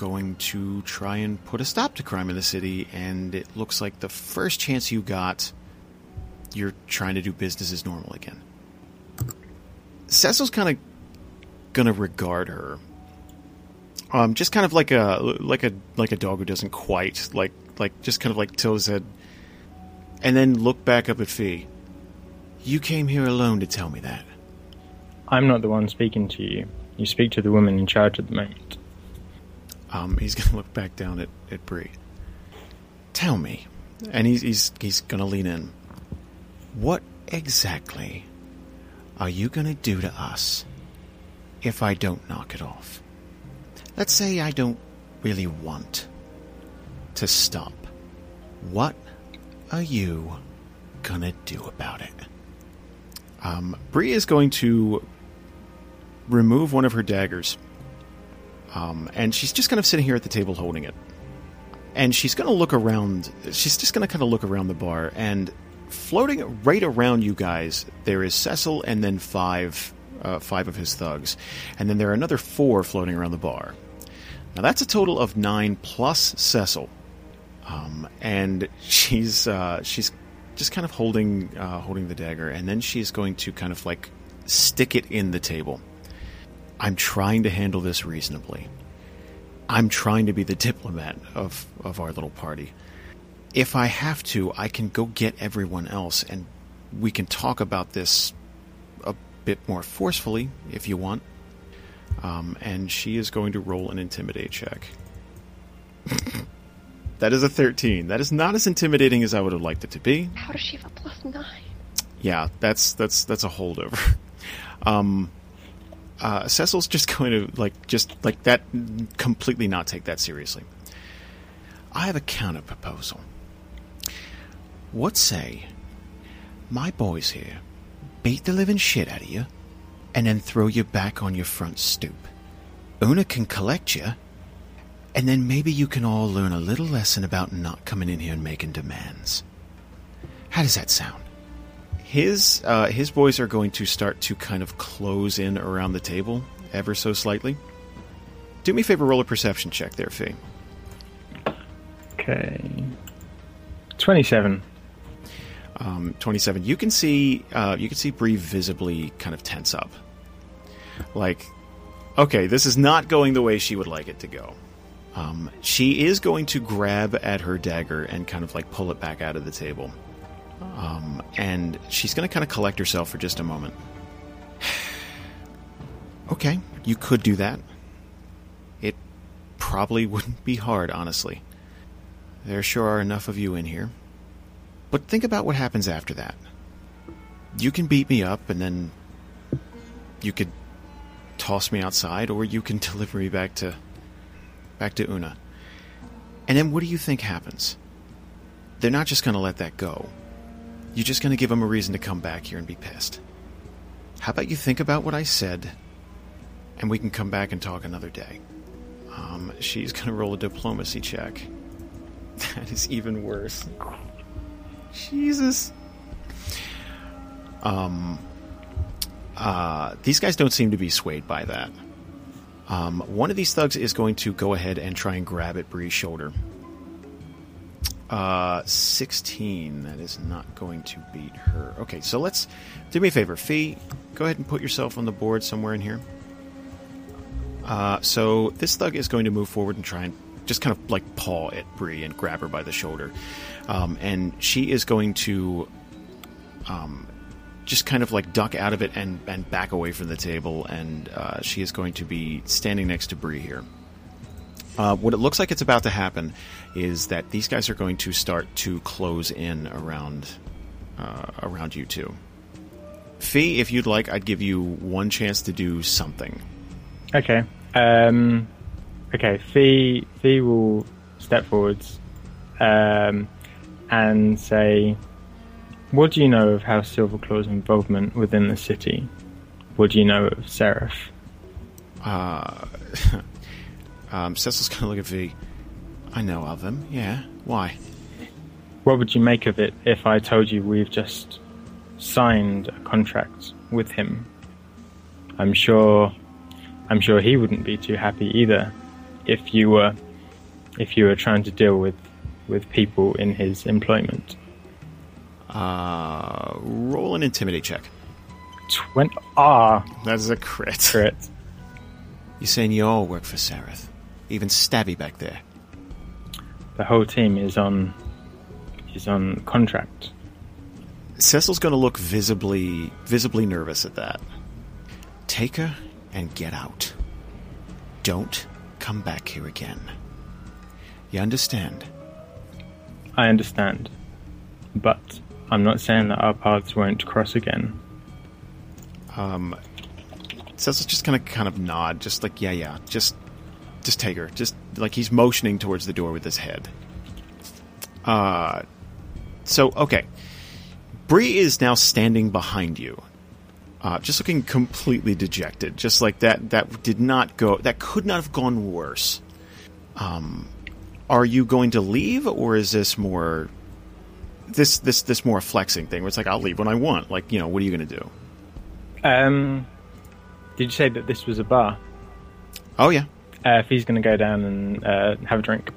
going to try and put a stop to crime in the city, and it looks like the first chance you got, you're trying to do business as normal again. Cecil's kind of gonna regard her, um, just kind of like a like a like a dog who doesn't quite like like just kind of like tilt his head, and then look back up at Fee. You came here alone to tell me that. I'm not the one speaking to you. You speak to the woman in charge at the moment. Um, he's gonna look back down at at Bree. Tell me, and he's he's he's gonna lean in. What exactly are you gonna do to us if I don't knock it off? Let's say I don't really want to stop. What are you gonna do about it? Um, Bree is going to remove one of her daggers. Um, and she's just kind of sitting here at the table holding it. And she's going to look around. She's just going to kind of look around the bar. And floating right around you guys, there is Cecil and then five, uh, five of his thugs. And then there are another four floating around the bar. Now that's a total of nine plus Cecil. Um, and she's uh, she's just kind of holding uh, holding the dagger. And then she's going to kind of like stick it in the table. I'm trying to handle this reasonably. I'm trying to be the diplomat of, of our little party. If I have to, I can go get everyone else, and we can talk about this a bit more forcefully, if you want. Um, and she is going to roll an intimidate check. That is a thirteen. That is not as intimidating as I would have liked it to be. How does she have a plus nine? Yeah, that's that's that's a holdover. um... Uh, Cecil's just going to, like, just, like, that, completely not take that seriously. I have a counter proposal. What say my boys here beat the living shit out of you and then throw you back on your front stoop? Una can collect you, and then maybe you can all learn a little lesson about not coming in here and making demands. How does that sound? His uh, his boys are going to start to kind of close in around the table ever so slightly. Do me a favor, roll a perception check there, Fee. Okay. twenty-seven. Um, twenty-seven. You can see uh, you can see Bree visibly kind of tense up. Like, okay, this is not going the way she would like it to go. Um, she is going to grab at her dagger and kind of like pull it back out of the table. Um, and she's going to kind of collect herself for just a moment. Okay, you could do that. It probably wouldn't be hard, honestly. There sure are enough of you in here. But think about what happens after that. You can beat me up, and then you could toss me outside, or you can deliver me back to back to Una. And then what do you think happens? They're not just going to let that go. You're just going to give them a reason to come back here and be pissed. How about you think about what I said, and we can come back and talk another day. Um, she's going to roll a diplomacy check. That is even worse. Jesus. Um, uh, these guys don't seem to be swayed by that. Um, one of these thugs is going to go ahead and try and grab at Bree's shoulder. Uh, sixteen. That is not going to beat her. Okay, so let's do me a favor. Fee, go ahead and put yourself on the board somewhere in here. Uh, so this thug is going to move forward and try and just kind of like paw at Bree and grab her by the shoulder. Um, and she is going to um, just kind of like duck out of it and, and back away from the table. And uh, she is going to be standing next to Bree here. Uh, what it looks like it's about to happen is that these guys are going to start to close in around uh, around you two. Fee, if you'd like, I'd give you one chance to do something. Okay. Um, okay. Fee Fee will step forwards um, and say, "What do you know of House Silverclaw's involvement within the city? What do you know of Seraph?" Uh. Um, Cecil's going to look at V. I know of them, yeah. Why? What would you make of it if I told you we've just signed a contract with him? I'm sure I'm sure he wouldn't be too happy either if you were if you were trying to deal with with people in his employment. Uh, roll an intimidate check. Twenty. Ah, That is a crit. crit. You saying you all work for Seraph? Even Stabby back there. The whole team is on is on contract. Cecil's going to look visibly, visibly nervous at that. Take her and get out. Don't come back here again. You understand? I understand, but I'm not saying that our paths won't cross again. Um, Cecil's just going to kind of nod, just like, yeah, yeah, just, just take her. Just like he's motioning towards the door with his head. Uh, so, okay. Bree is now standing behind you, uh, just looking completely dejected. Just like that, that did not go, that could not have gone worse. Um, are you going to leave, or is this more, this, this, this more flexing thing where it's like, I'll leave when I want? Like, you know, what are you going to do? Um, did you say that this was a bar? Oh, yeah. Uh, if he's going to go down and uh, have a drink.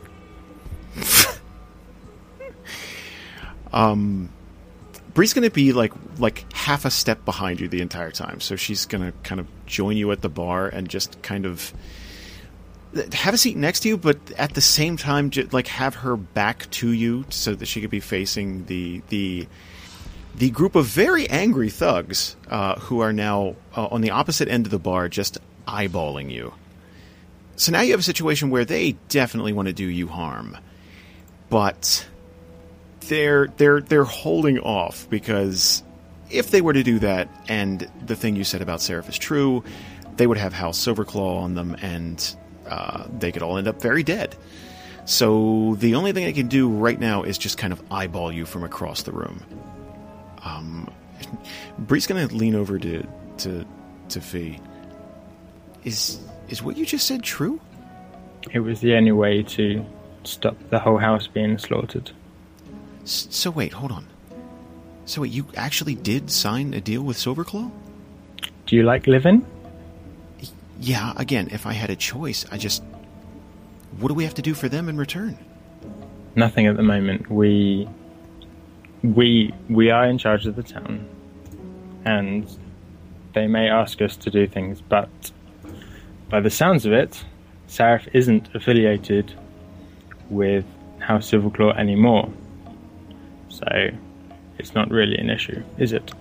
um, Bree's going to be like like half a step behind you the entire time, so she's going to kind of join you at the bar and just kind of have a seat next to you, but at the same time, j- like have her back to you so that she could be facing the the the group of very angry thugs uh, who are now uh, on the opposite end of the bar, just eyeballing you. So now you have a situation where they definitely want to do you harm, but they're they're they're holding off, because if they were to do that and the thing you said about Seraph is true, they would have House Silverclaw on them, and uh, they could all end up very dead. So the only thing they can do right now is just kind of eyeball you from across the room. Um, Bree's going to lean over to to to Fee. Is is what you just said true? It was the only way to stop the whole house being slaughtered. S- so wait, hold on. So wait, you actually did sign a deal with Silverclaw? Do you like living? Yeah, again, if I had a choice, I just... What do we have to do for them in return? Nothing at the moment. We we we are in charge of the town, and they may ask us to do things, but by the sounds of it, Seraph isn't affiliated with House Silverclaw anymore. So it's not really an issue, is it?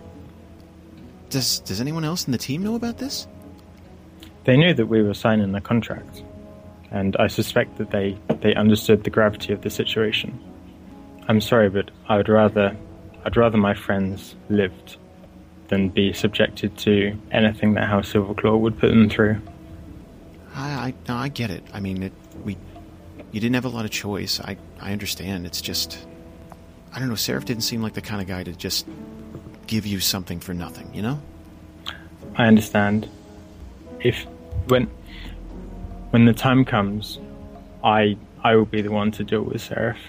Does Does anyone else in the team know about this? They knew that we were signing the contract, and I suspect that they, they understood the gravity of the situation. I'm sorry, but I would rather I'd rather my friends lived than be subjected to anything that House Silverclaw would put them through. I I, no, I get it. I mean, it, we you didn't have a lot of choice. I, I understand. It's just... I don't know, Seraph didn't seem like the kind of guy to just give you something for nothing, you know? I understand. If when when the time comes, I I will be the one to deal with Seraph.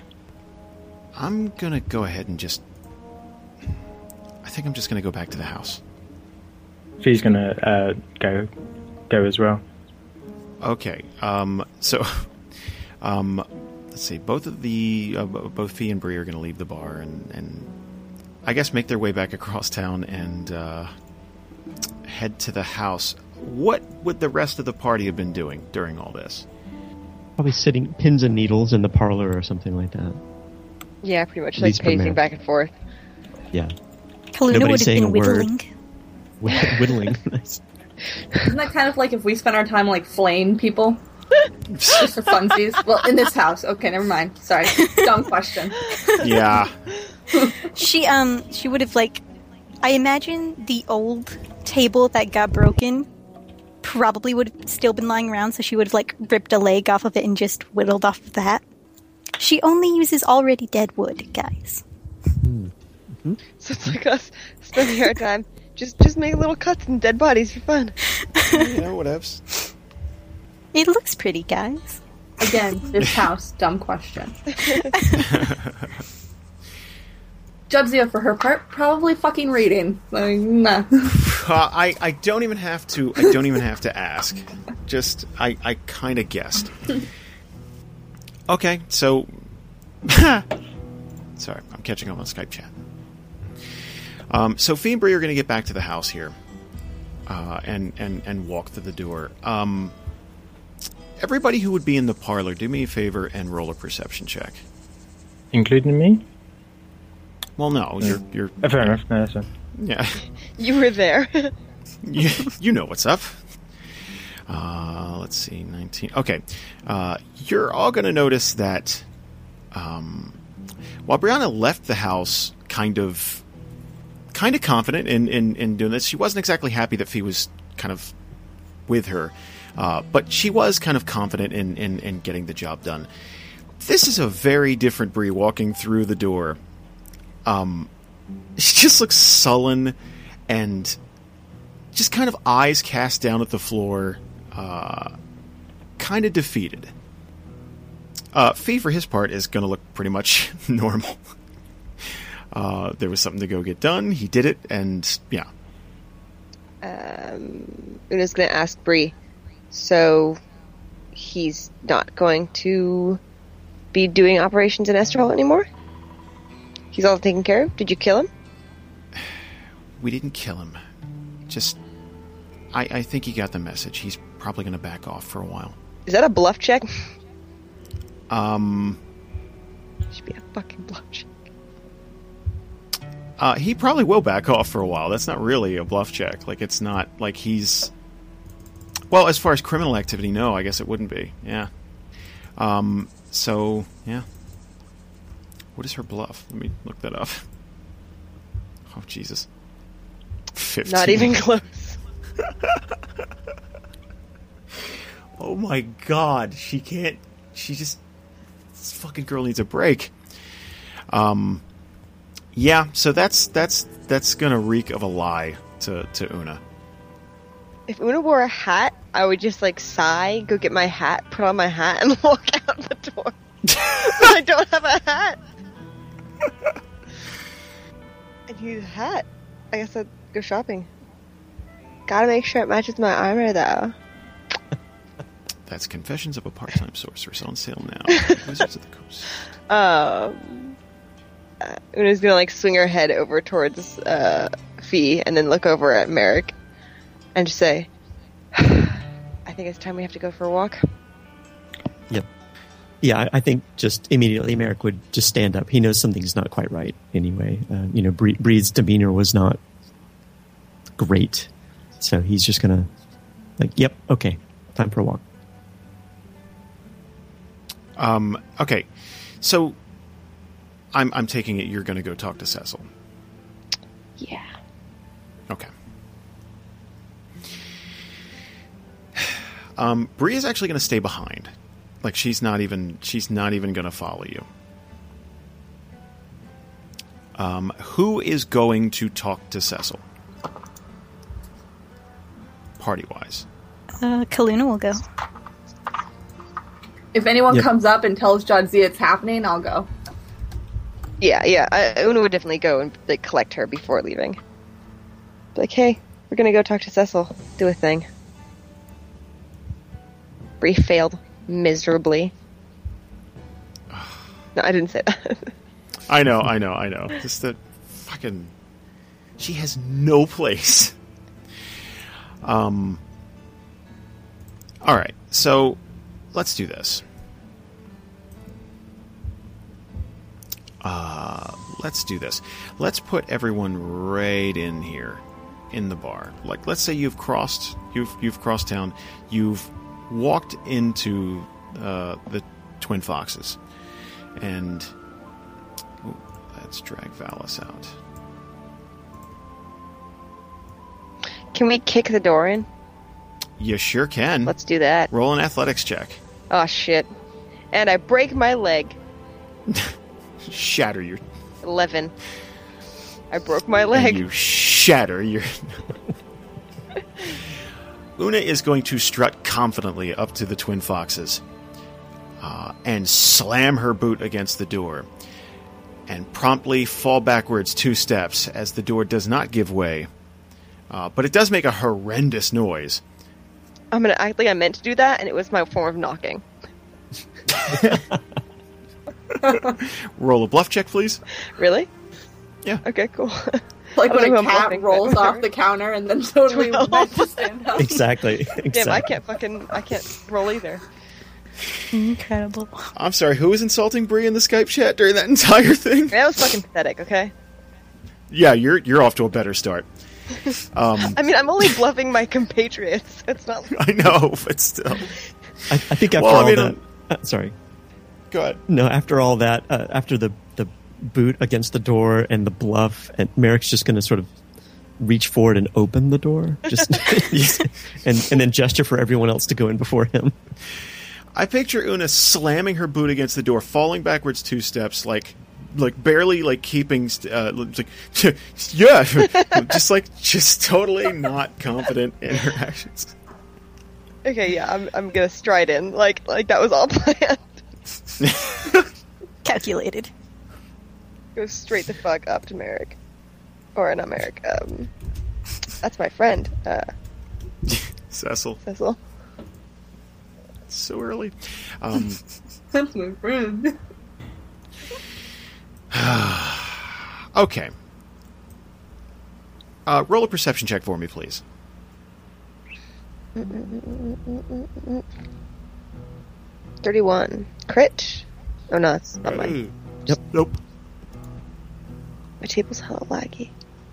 I'm gonna go ahead and just... I think I'm just gonna go back to the house. If he's gonna uh, go go as well. Okay, um, so... um, let's see, both of the... Uh, both Fee and Bree are gonna leave the bar and, and... I guess make their way back across town and, uh... head to the house. What would the rest of the party have been doing during all this? Probably sitting pins and needles in the parlor or something like that. Yeah, pretty much At like least for pacing Mary. back and forth. Yeah. Kaluna Nobody's would have saying been a word. whittling. Wh- Whittling. Nice. Isn't that kind of like if we spent our time like flaying people? Just for funsies? Well, in this house. Okay, never mind. Sorry. Dumb question. Yeah. She um she would have like I imagine the old table that got broken probably would have still been lying around, so she would have like ripped a leg off of it and just whittled off of that. She only uses already dead wood, guys. Mm-hmm. So it's like us spending our time just just make little cuts and dead bodies for fun. You know, whatevs. It looks pretty, guys. Again, this house. Dumb question. Jubzia, for her part, probably fucking reading. Like, nah. I, I don't even have to. I don't even have to ask. Just I, I kind of guessed. Okay, so sorry, I'm catching up on Skype chat. Um, so Fee and Bree are going to get back to the house here, uh, and and and walk through the door. Um, everybody who would be in the parlor, do me a favor and roll a perception check. Including me? Well, no, you're you're. Oh, fair enough. No, that's fine. Yeah. You were there. you, you know what's up. Uh, let's see, nineteen. Okay. Uh, you're all going to notice that um, while Brianna left the house kind of kind of confident in, in, in doing this, she wasn't exactly happy that Fee was kind of with her. Uh, but she was kind of confident in, in, in getting the job done. This is a very different Bree walking through the door. Um... She just looks sullen and just kind of eyes cast down at the floor, uh, kind of defeated. Uh, Fee, for his part, is going to look pretty much normal. Uh, there was something to go get done. He did it, and yeah. Um, Una's going to ask Bree, so he's not going to be doing operations in Estrel anymore? He's all taken care of? Did you kill him? We didn't kill him. Just, I, I think he got the message. He's probably going to back off for a while. Is that a bluff check? Um... Should be a fucking bluff check. Uh, he probably will back off for a while. That's not really a bluff check. Like, it's not like he's... Well, as far as criminal activity, no, I guess it wouldn't be. Yeah. Um, so, yeah. What is her bluff? Let me look that up. Oh, Jesus. fifteen. Not even close. Oh my God. She can't... She just... This fucking girl needs a break. Um... Yeah, so that's that's that's gonna reek of a lie to, to Una. If Una wore a hat, I would just like sigh, go get my hat, put on my hat, and walk out the door. But I don't have a hat. I need a hat. I guess I'd go shopping. Gotta make sure it matches my armor, though. That's Confessions of a Part-Time Sorceress on sale now. Wizards of the Coast. Um, uh, Una's gonna like swing her head over towards uh, Fee and then look over at Merrick and just say, I think it's time we have to go for a walk. Yep. Yeah, I, I think just immediately Merrick would just stand up. He knows something's not quite right anyway. Uh, you know, Bree, Bree's demeanor was not great. So he's just going to, like, yep, okay, time for a walk. Um, okay, so I'm I'm taking it you're going to go talk to Cecil. Yeah. Okay. Um, Bree is actually going to stay behind. Like she's not even she's not even going to follow you. Um, who is going to talk to Cecil? Party wise. Uh, Kaluna will go. If anyone Yep. comes up and tells Jadzia it's happening, I'll go. Yeah, yeah. I, Una would definitely go and like collect her before leaving. Be like, hey, we're gonna go talk to Cecil. Do a thing. Bree failed miserably. No, I didn't say that. I know, I know, I know. Just that fucking... She has no place. Um. Alright, so let's do this. Uh, let's do this. Let's put everyone right in here, in the bar. Like, let's say you've crossed, you've you've crossed town, you've walked into uh, the Twin Foxes, and ooh, let's drag Valis out. Can we kick the door in? You sure can. Let's do that. Roll an athletics check. Oh shit! And I break my leg. Shatter your. Eleven. I broke my And leg. you shatter your. Una is going to strut confidently up to the Twin Foxes uh, and slam her boot against the door and promptly fall backwards two steps as the door does not give way Uh, but it does make a horrendous noise. I'm gonna act like I meant to do that, and it was my form of knocking. Roll a bluff check, please. Really? Yeah. Okay, cool. Like I when don't know a who I'm cat bluffing, rolls but- off the counter and then totally Twelve. meant to stand up. Exactly. exactly. Damn, I can't fucking, I can't roll either. Incredible. I'm sorry, who was insulting Bree in the Skype chat during that entire thing? That was fucking pathetic, okay? Yeah, you're you're off to a better start. Um, I mean, I'm only bluffing my compatriots. It's not. I know, but still. I, I think after Well, I all mean, that. um, Uh, sorry. Go ahead. No, after all that, uh, after the, the boot against the door and the bluff, and Merrick's just going to sort of reach forward and open the door, just and and then gesture for everyone else to go in before him. I picture Una slamming her boot against the door, falling backwards two steps, like like barely like keeping st- uh, like yeah, just like just totally not confident in her actions. Okay, yeah, I'm, I'm gonna stride in, like, like that was all planned. Calculated. Go straight the fuck up to Merrick. Or not Merrick, um... That's my friend, uh, Cecil, Cecil. it's so early. Um, That's my friend. okay. Uh, roll a perception check for me, please. thirty-one. Crit? Oh no, that's not mine. Yep. Nope. My table's hella laggy.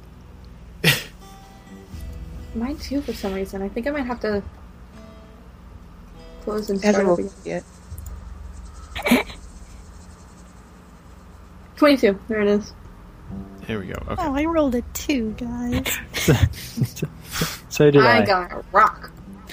Mine too, for some reason. I think I might have to close and It hasn't start rolled over. yet. twenty-two. There it is. There we go. Okay. Oh, I rolled a two, guys. So did I. I got a rock.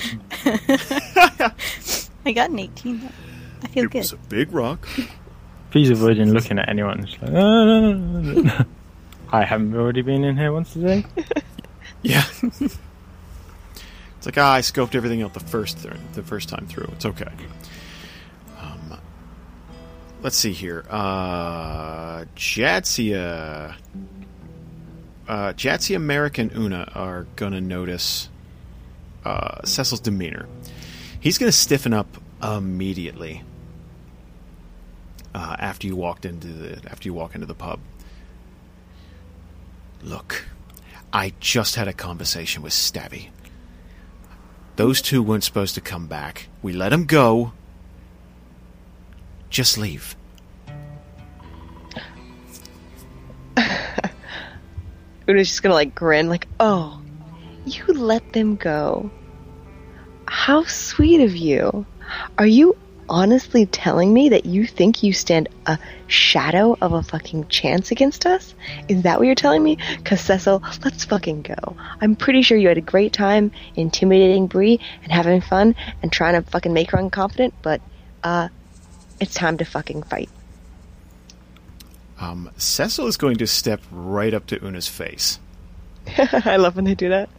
I got an eighteen. Though. I feel It good. was a big rock. Please avoiding looking at anyone. It's like, oh, no, no, no, no. I haven't already been in here once today. Yeah. It's like, ah, I scoped everything out the first th- the first time through. It's okay. Um, let's see here. Uh, Jadzia, uh, Jadzia, Merrick, and Una are gonna notice uh, Cecil's demeanor. He's gonna stiffen up immediately uh, after you walked into the after you walk into the pub. Look, I just had a conversation with Stabby. Those two weren't supposed to come back. We let them go. Just leave. Una's just gonna like grin, like, oh, you let them go. How sweet of you. Are you honestly telling me that you think you stand a shadow of a fucking chance against us? Is that what you're telling me? Cause Cecil, let's fucking go. I'm pretty sure you had a great time intimidating Bree and having fun and trying to fucking make her unconfident, but, uh, it's time to fucking fight. Um, Cecil is going to step right up to Una's face. I love when they do that.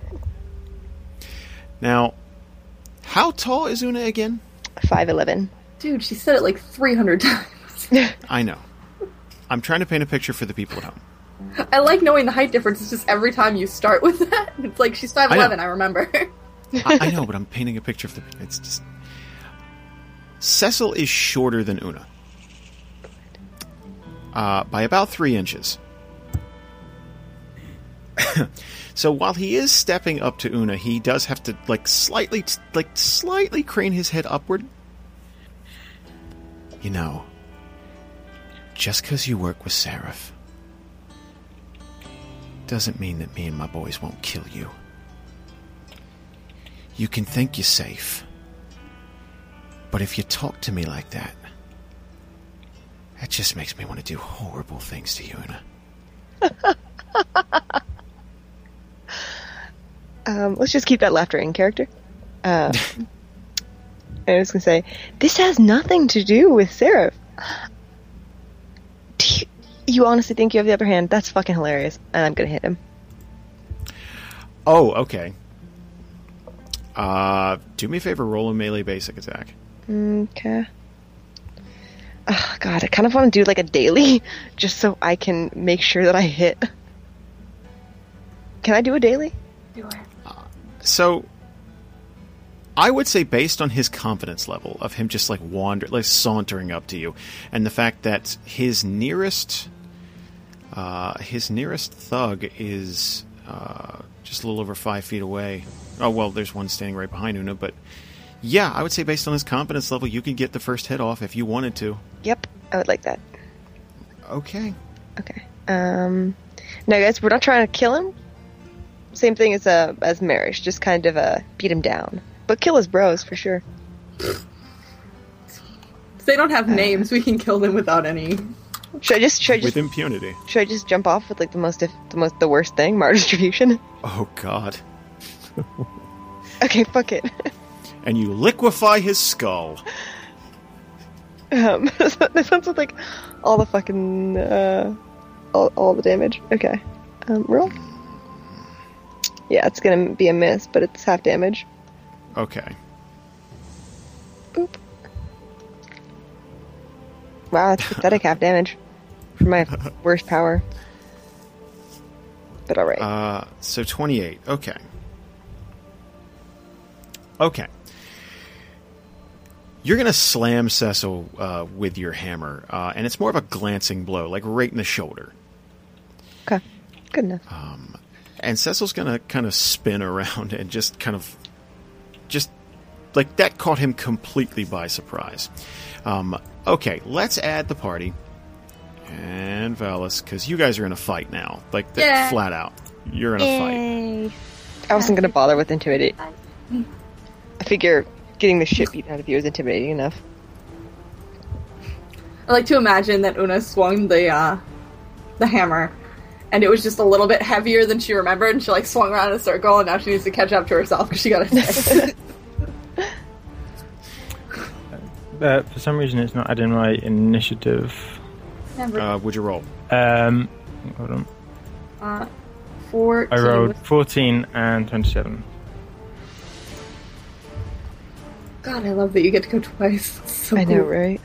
Now, how tall is Una again? five eleven. Dude, she said it like three hundred times. I know. I'm trying to paint a picture for the people at home. I like knowing the height difference. It's just every time you start with that, it's like she's five eleven, I, I remember. I, I know, but I'm painting a picture of the... It's just... Cecil is shorter than Una. Uh, by about three inches. So while he is stepping up to Una, he does have to like slightly, like slightly crane his head upward. You know, just because you work with Seraph doesn't mean that me and my boys won't kill you. You can think you're safe, but if you talk to me like that, that just makes me want to do horrible things to you, Una. Um, let's just keep that laughter in character. Uh, I was gonna say, this has nothing to do with Seraph. Do you, you honestly think you have the upper hand? That's fucking hilarious. And I'm gonna hit him. Oh, okay. Uh, do me a favor, roll a melee basic attack. Okay. Oh god, I kind of want to do like a daily, just so I can make sure that I hit. Can I do a daily? Do it. So, I would say based on his confidence level of him just like wander, like sauntering up to you, and the fact that his nearest, uh, his nearest thug is uh, just a little over five feet away. Oh well, there's one standing right behind Una, but yeah, I would say based on his confidence level, you could get the first hit off if you wanted to. Yep, I would like that. Okay. Okay. Um, now, guys, we're not trying to kill him. Same thing as uh, as Marish, just kind of uh, beat him down, but kill his bros for sure. If they don't have names, we can kill them without any. Should I just should I just With impunity. should I just jump off with like the most the most the worst thing, Mar distribution? Oh God. Okay, fuck it. And you liquefy his skull. Um, this one's with like all the fucking uh, all all the damage. Okay, um, roll. Yeah, it's gonna be a miss, but it's half damage. Okay. Boop. Wow, that's pathetic half damage for my worst power. But alright. Uh, so twenty-eight. Okay. Okay. You're going to slam Cecil uh, with your hammer, uh, and it's more of a glancing blow, like right in the shoulder. Okay, good enough. Um, and Cecil's going to kind of spin around and just kind of, just, like, that caught him completely by surprise. Um, okay, let's add the party. And Valis, because you guys are in a fight now. Like, that, Yeah. flat out. You're in a fight. I wasn't gonna bother with intimidate. I figure getting the shit beaten out of you is intimidating enough. I like to imagine that Una swung the uh, the hammer, and it was just a little bit heavier than she remembered, and she like swung around in a circle, and now she needs to catch up to herself because she got a Uh, for some reason, it's not adding my initiative. Never. Uh, would you roll? Um, hold on. Uh, fourteen. I rolled fourteen and twenty-seven. God, I love that you get to go twice. It's so I know, cool. right?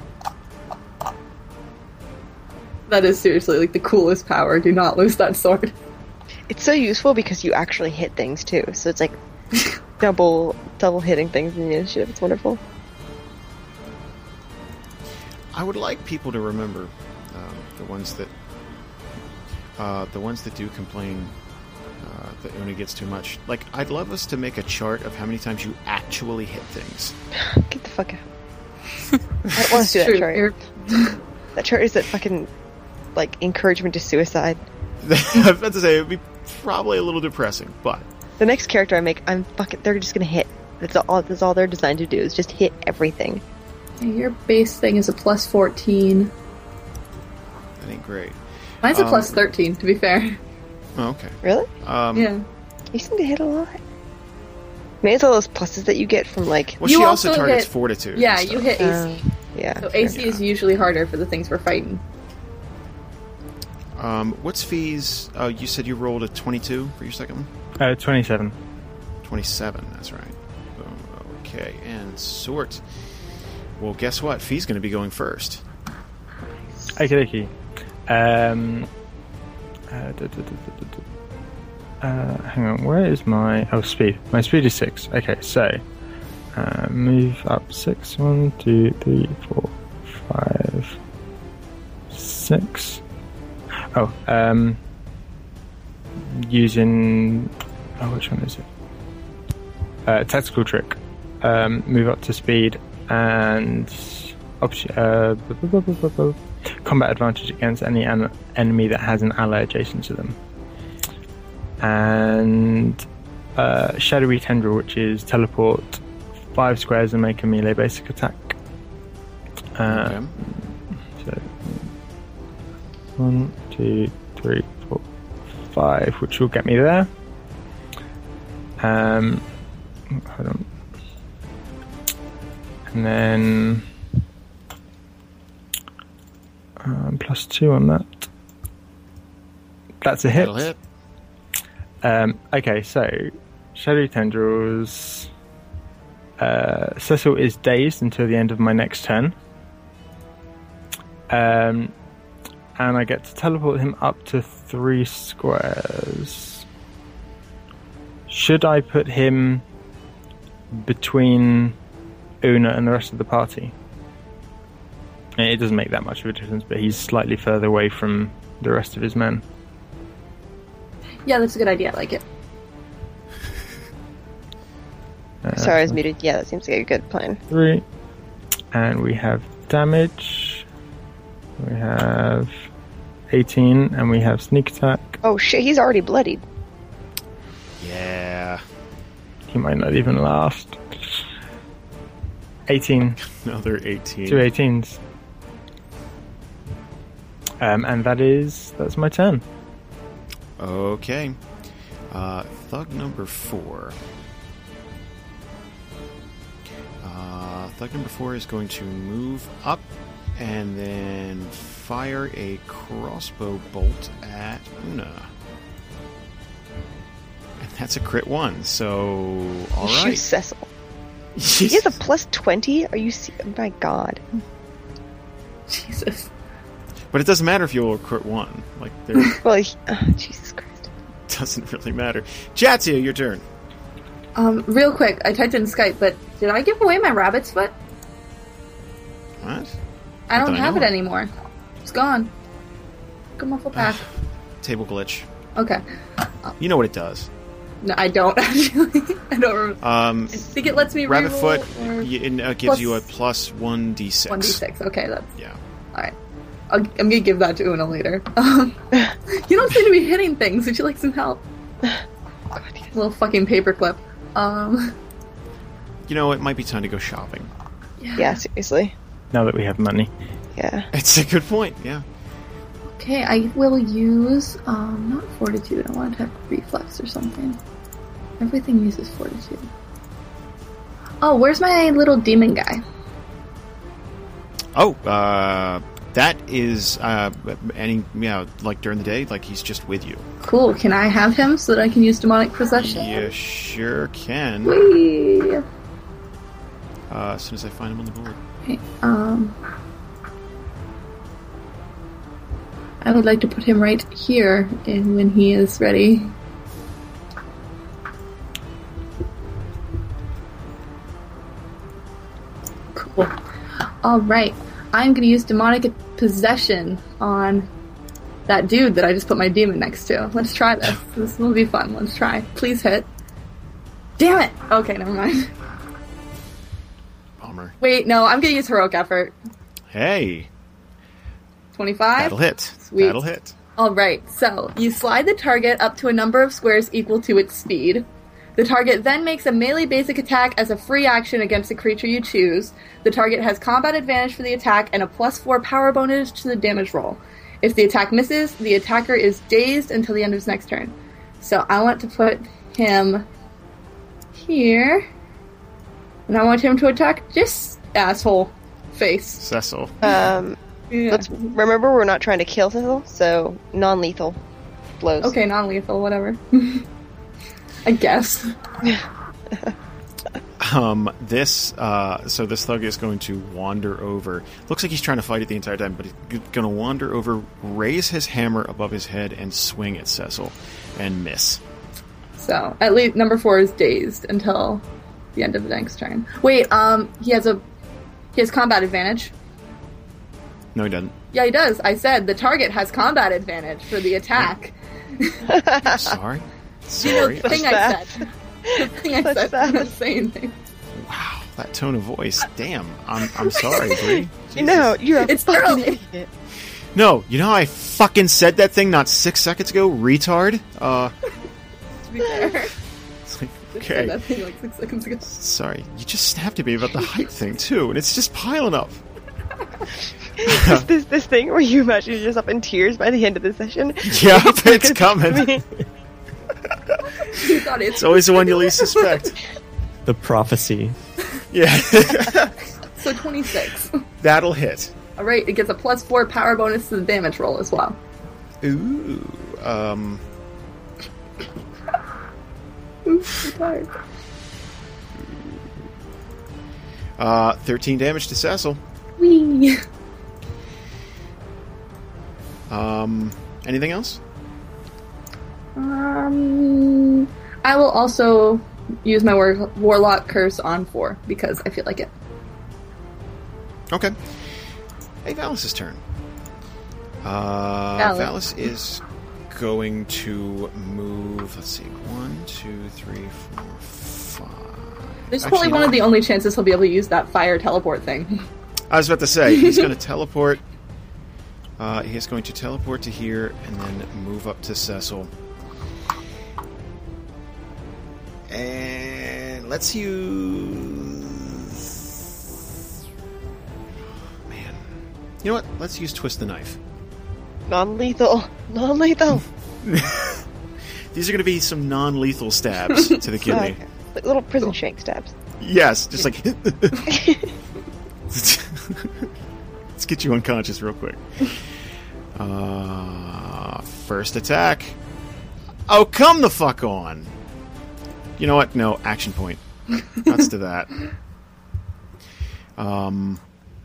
That is seriously like the coolest power. Do not lose that sword. It's so useful because you actually hit things too. So it's like double double hitting things in the initiative. It's wonderful. I would like people to remember um, the ones that uh, the ones that do complain uh, that Una gets too much. Like, I'd love us to make a chart of how many times you actually hit things. Get the fuck out. I don't want to do that True. chart. You're- That chart is that fucking like encouragement to suicide. I was about to say, it would be probably a little depressing, but The next character I make, I'm fucking. They're just gonna hit. That's all. That's all they're designed to do is just hit everything. Your base thing is a plus fourteen. that ain't great. Mine's a Um, plus thirteen, to be fair. Oh, okay. Really? Um, Yeah. You seem to hit a lot. Maybe it's all those pluses that you get from like. Well, You she also, also targets hit- fortitude. and Yeah, stuff. you hit A C. Um, yeah. so A C is usually harder for the things we're fighting. Um, what's fees? Oh, you said you rolled a twenty-two for your second one? Uh, twenty-seven. twenty-seven, that's right. Boom. Okay, and sort. Well, guess what? Fee's going to be going first. Okie dokie. Um, uh, da, da, da, da, da, da. Uh, hang on, where is my... Oh, speed. My speed is six. Okay, so... Uh, move up six. One, two, three, four, five, six. Oh, um... using... Oh, which one is it? Uh, tactical trick. Um, move up to speed and... Option, uh, bu- bu- bu- bu- bu- combat advantage against any an- enemy that has an ally adjacent to them. And uh, Shadowy Tendril, which is teleport five squares and make a melee basic attack. Uh, Okay. So one, two, three, four, five, which will get me there. Um, hold on. And then um, plus two on that. That's a hit. That'll hit. Um, okay, so Shadowy Tendrils. Uh, Cecil is dazed until the end of my next turn. Um, and I get to teleport him up to three squares. should I put him between Una and the rest of the party? It doesn't make that much of a difference, but he's slightly further away from the rest of his men. Yeah, that's a good idea. I like it. Uh, Sorry, I was muted. Yeah, that seems like a good plan. Three. And we have damage. We have eighteen, and we have sneak attack. Oh shit, he's already bloodied. Yeah. He might not even last. eighteen. Another eighteen. Two eighteens. Um, and that is... that's my turn. Okay. Uh, thug number four. Uh, thug number four is going to move up and then fire a crossbow bolt at Una. And that's a crit one, so all Shoot right. Cecil. He has a plus twenty? Are you se- oh my god. Jesus. But it doesn't matter if you roll a crit one. Like, there Well, he, oh, Jesus Christ. doesn't really matter. Jatsia, your turn. Um, real quick, I typed in Skype, but did I give away my rabbit's foot? What? I Not don't that I have know it of. anymore. It's gone. Come off a pack. Table glitch. Okay. You know what it does. No, I don't actually. I don't remember. Um, I think it lets me Rabbit reroll foot or y- it uh, gives plus you a plus one d six. one d six. Okay, that's Yeah. all right. I'll, I'm gonna give that to Una later. Um, you don't seem to be hitting things. Would you like some help? God, yes. Little fucking paperclip. Um, You know, it might be time to go shopping. Yeah, seriously. Now that we have money. Yeah. It's a good point, yeah. Okay, I will use um not fortitude. I want to have reflex or something. Everything uses fortitude. Oh, where's my little demon guy? Oh, uh, that is, uh, any, yeah, like during the day, like he's just with you. Cool. Can I have him so that I can use demonic possession? You sure can. Whee! Uh, as soon as I find him on the board. Okay, um, I would like to put him right here in when he is ready. Cool. All right, I'm going to use demonic possession on that dude that I just put my demon next to. Let's try this. This will be fun. Let's try. Please hit. Damn it! Okay, never mind. Bummer. Wait, no, I'm going to use heroic effort. Hey, twenty-five? that'll hit. Sweet. That'll hit. Alright, so you slide the target up to a number of squares equal to its speed. The target then makes a melee basic attack as a free action against the creature you choose. The target has combat advantage for the attack and a plus four power bonus to the damage roll. If the attack misses, the attacker is dazed until the end of his next turn. So I want to put him here. And I want him to attack this asshole face. Cecil. Um, Yeah. let's remember we're not trying to kill Cecil, so non-lethal blows. Okay, non-lethal, whatever. I guess. Um, this, uh, so this thug is going to wander over. Looks like he's trying to fight it the entire time, but he's going to wander over, raise his hammer above his head, and swing at Cecil, and miss. So, at least number four is dazed until the end of the next turn. Wait, um, he has a he has combat advantage. No, he doesn't. Yeah, he does. I said the target has combat advantage for the attack. Sorry. Sorry. The thing I that? said. The thing I What's said. that? I'm not saying things. Wow, that tone of voice. Damn. I'm I'm sorry, Bree. You know, you're a It's fucking early. idiot. No, you know how I fucking said that thing not six seconds ago? Retard? Uh, To be fair, it's like, just said that okay. thing like six seconds ago. Sorry. You just snapped at me about the height thing, too, and it's just piling up. Is this this thing where you imagine you're just up in tears by the end of the session? Yeah, it's coming. You thought it's It's always the one you least suspect. The prophecy. Yeah. so twenty-six. That'll hit. All right, it gets a plus four power bonus to the damage roll as well. Ooh. Um. Oof, I'm tired. Uh, thirteen damage to Cecil. Whee! Um, anything else? Um, I will also use my war- Warlock Curse on four, because I feel like it. Okay. Hey, Valis' turn. Uh, Valis. Valis is going to move, let's see, one, two, three, four, five. This is Actually, probably one no. of the only chances he'll be able to use that fire teleport thing. I was about to say, he's going to teleport. Uh, he is going to teleport to here and then move up to Cecil. And let's use... Man. You know what? Let's use Twist the Knife. Non-lethal. Non-lethal. These are going to be some non-lethal stabs to the kidney. Okay. Like little prison shank stabs. Yes, just like... Let's get you unconscious real quick. Uh, first attack. Oh, come the fuck on. You know what? No, action point. Let's do that. Um,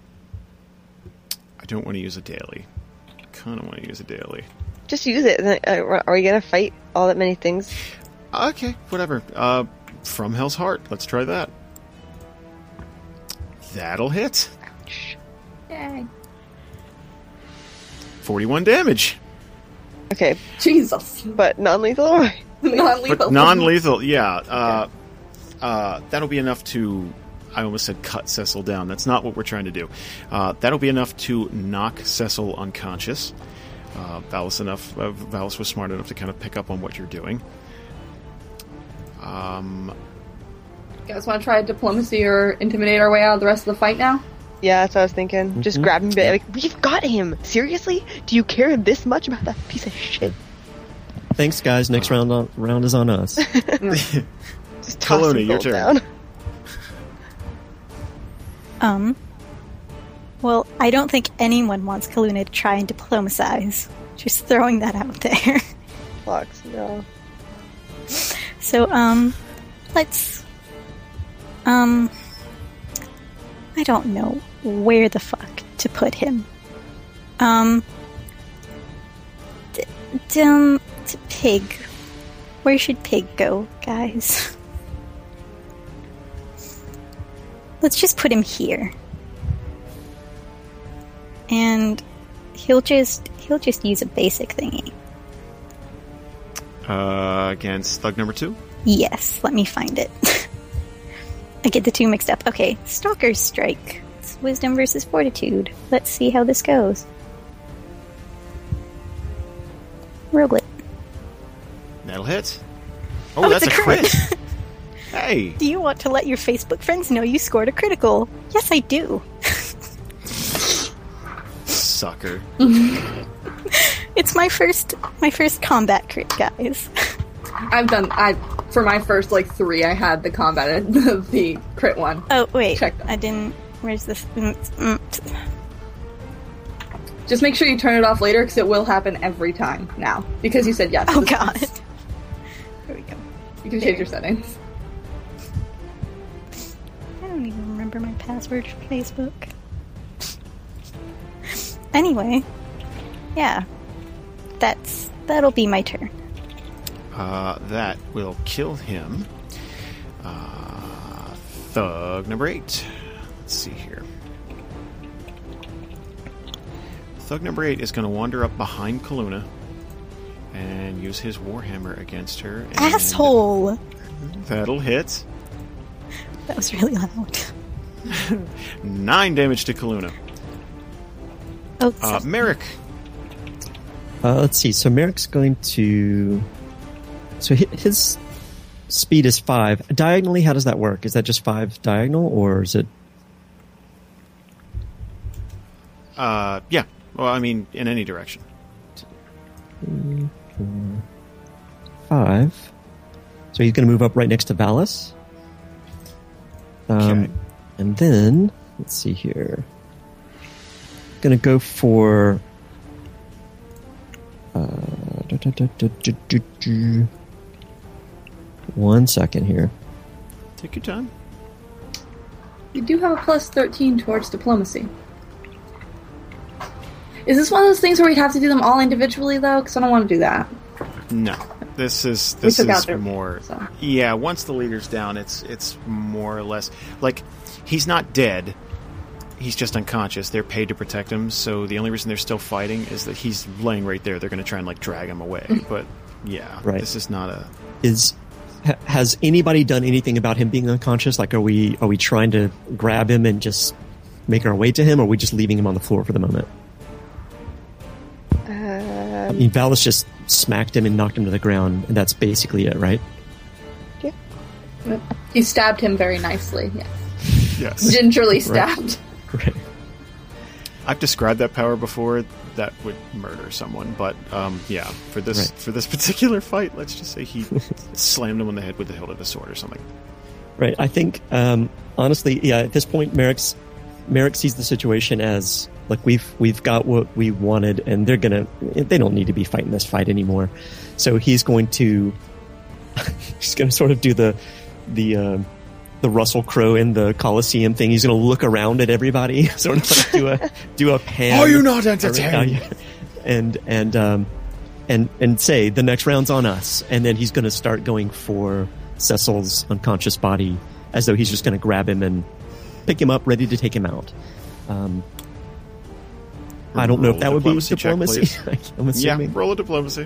I don't want to use a daily. I kind of want to use a daily. Just use it. Are we gonna fight all that many things? Okay, whatever. Uh, from Hell's Heart. Let's try that. That'll hit. Yay. forty-one damage. Okay, Jesus. but non-lethal. Non-lethal. But non-lethal, yeah. Uh, uh, that'll be enough to... I almost said cut Cecil down. That's not what we're trying to do. Uh, that'll be enough to knock Cecil unconscious. Uh, Valis enough. Uh, Valis was smart enough to kind of pick up on what you're doing. Um, You guys want to try diplomacy or intimidate our way out of the rest of the fight now? Yeah, that's what I was thinking. Mm-hmm. Just grab him. Be like, we've got him. Seriously? Do you care this much about that piece of shit? Thanks, guys. Next round on, round is on us. Just toss Kaluna, him your both turn. down. Um. Well, I don't think anyone wants Kaluna to try and diplomatize. Just throwing that out there. Fox, no. So, um, let's, um, I don't know where the fuck to put him. Um, d- um, t- Pig. Where should Pig go, guys? Let's just put him here. And he'll just, he'll just use a basic thingy. uh, against thug number two. Yes, let me find it. I get the two mixed up. Okay, Stalker's Strike. It's Wisdom versus Fortitude. Let's see how this goes. Roll it. That'll hit. Oh, Oh, that's it's a a crit. crit. Hey. Do you want to let your Facebook friends know you scored a critical? Yes, I do. Sucker. It's my first my first combat crit, guys. I've done, I for my first, like, three, I had the combat, the, the crit one. Oh, wait. Check them. I didn't... Where's this? Mm, mm. Just make sure you turn it off later, because it will happen every time now. Because you said yes. Oh, This- God. Here we go. You can change your settings. I don't even remember my password for Facebook. Anyway, yeah, that's that'll be my turn. Uh, that will kill him. Uh, thug number eight. Let's see here. Thug number eight is going to wander up behind Kaluna and use his warhammer against her. And Asshole! That'll hit. That was really loud. Nine damage to Kaluna. Oh, Uh, so- Merrick. Uh, let's see. So Merrick's going to. So hi- his speed is five. Diagonally, how does that work? Is that just five diagonal, or is it? Uh, yeah. Well, I mean, in any direction. Three, four, five. So he's going to move up right next to Valis. Um, Okay. And then let's see here. Going to go for. Uh, da, da, da, da, da, da, da. One second here. Take your time. You do have a plus thirteen towards diplomacy. Is this one of those things where we'd have to do them all individually, though? Because I don't want to do that. No, this is We this took out is their- more. so. Yeah, once the leader's down, it's it's more or less like he's not dead. He's just unconscious. They're paid to protect him, so the only reason they're still fighting is that he's laying right there. They're going to try and like drag him away, but yeah, Right. this is not a. Is ha, has anybody done anything about him being unconscious? Like, are we are we trying to grab him and just make our way to him, or are we just leaving him on the floor for the moment? I Um, mean, Valis just smacked him and knocked him to the ground, and that's basically it, right? He stabbed him very nicely. Yes. Yes, Gingerly stabbed. Right. I've described that power before. That would murder someone, but um, yeah, for this Right. for this particular fight, let's just say he slammed him on the head with the hilt of the sword or something. Right. I think, um, honestly, yeah. At this point, Merrick's Merrick sees the situation as like we've we've got what we wanted, and they're gonna they don't need to be fighting this fight anymore. So he's going to he's going to sort of do the the uh, the Russell Crowe in the Coliseum thing. He's going to look around at everybody, sort of like do a do a pan. Are you not entertained? And and um, and and say the next round's on us, and then he's going to start going for Cecil's unconscious body as though he's just going to grab him and pick him up, ready to take him out. Um, I don't know Roll if that a would be diplomacy check, diplomacy. I'm Yeah, assuming. roll a diplomacy.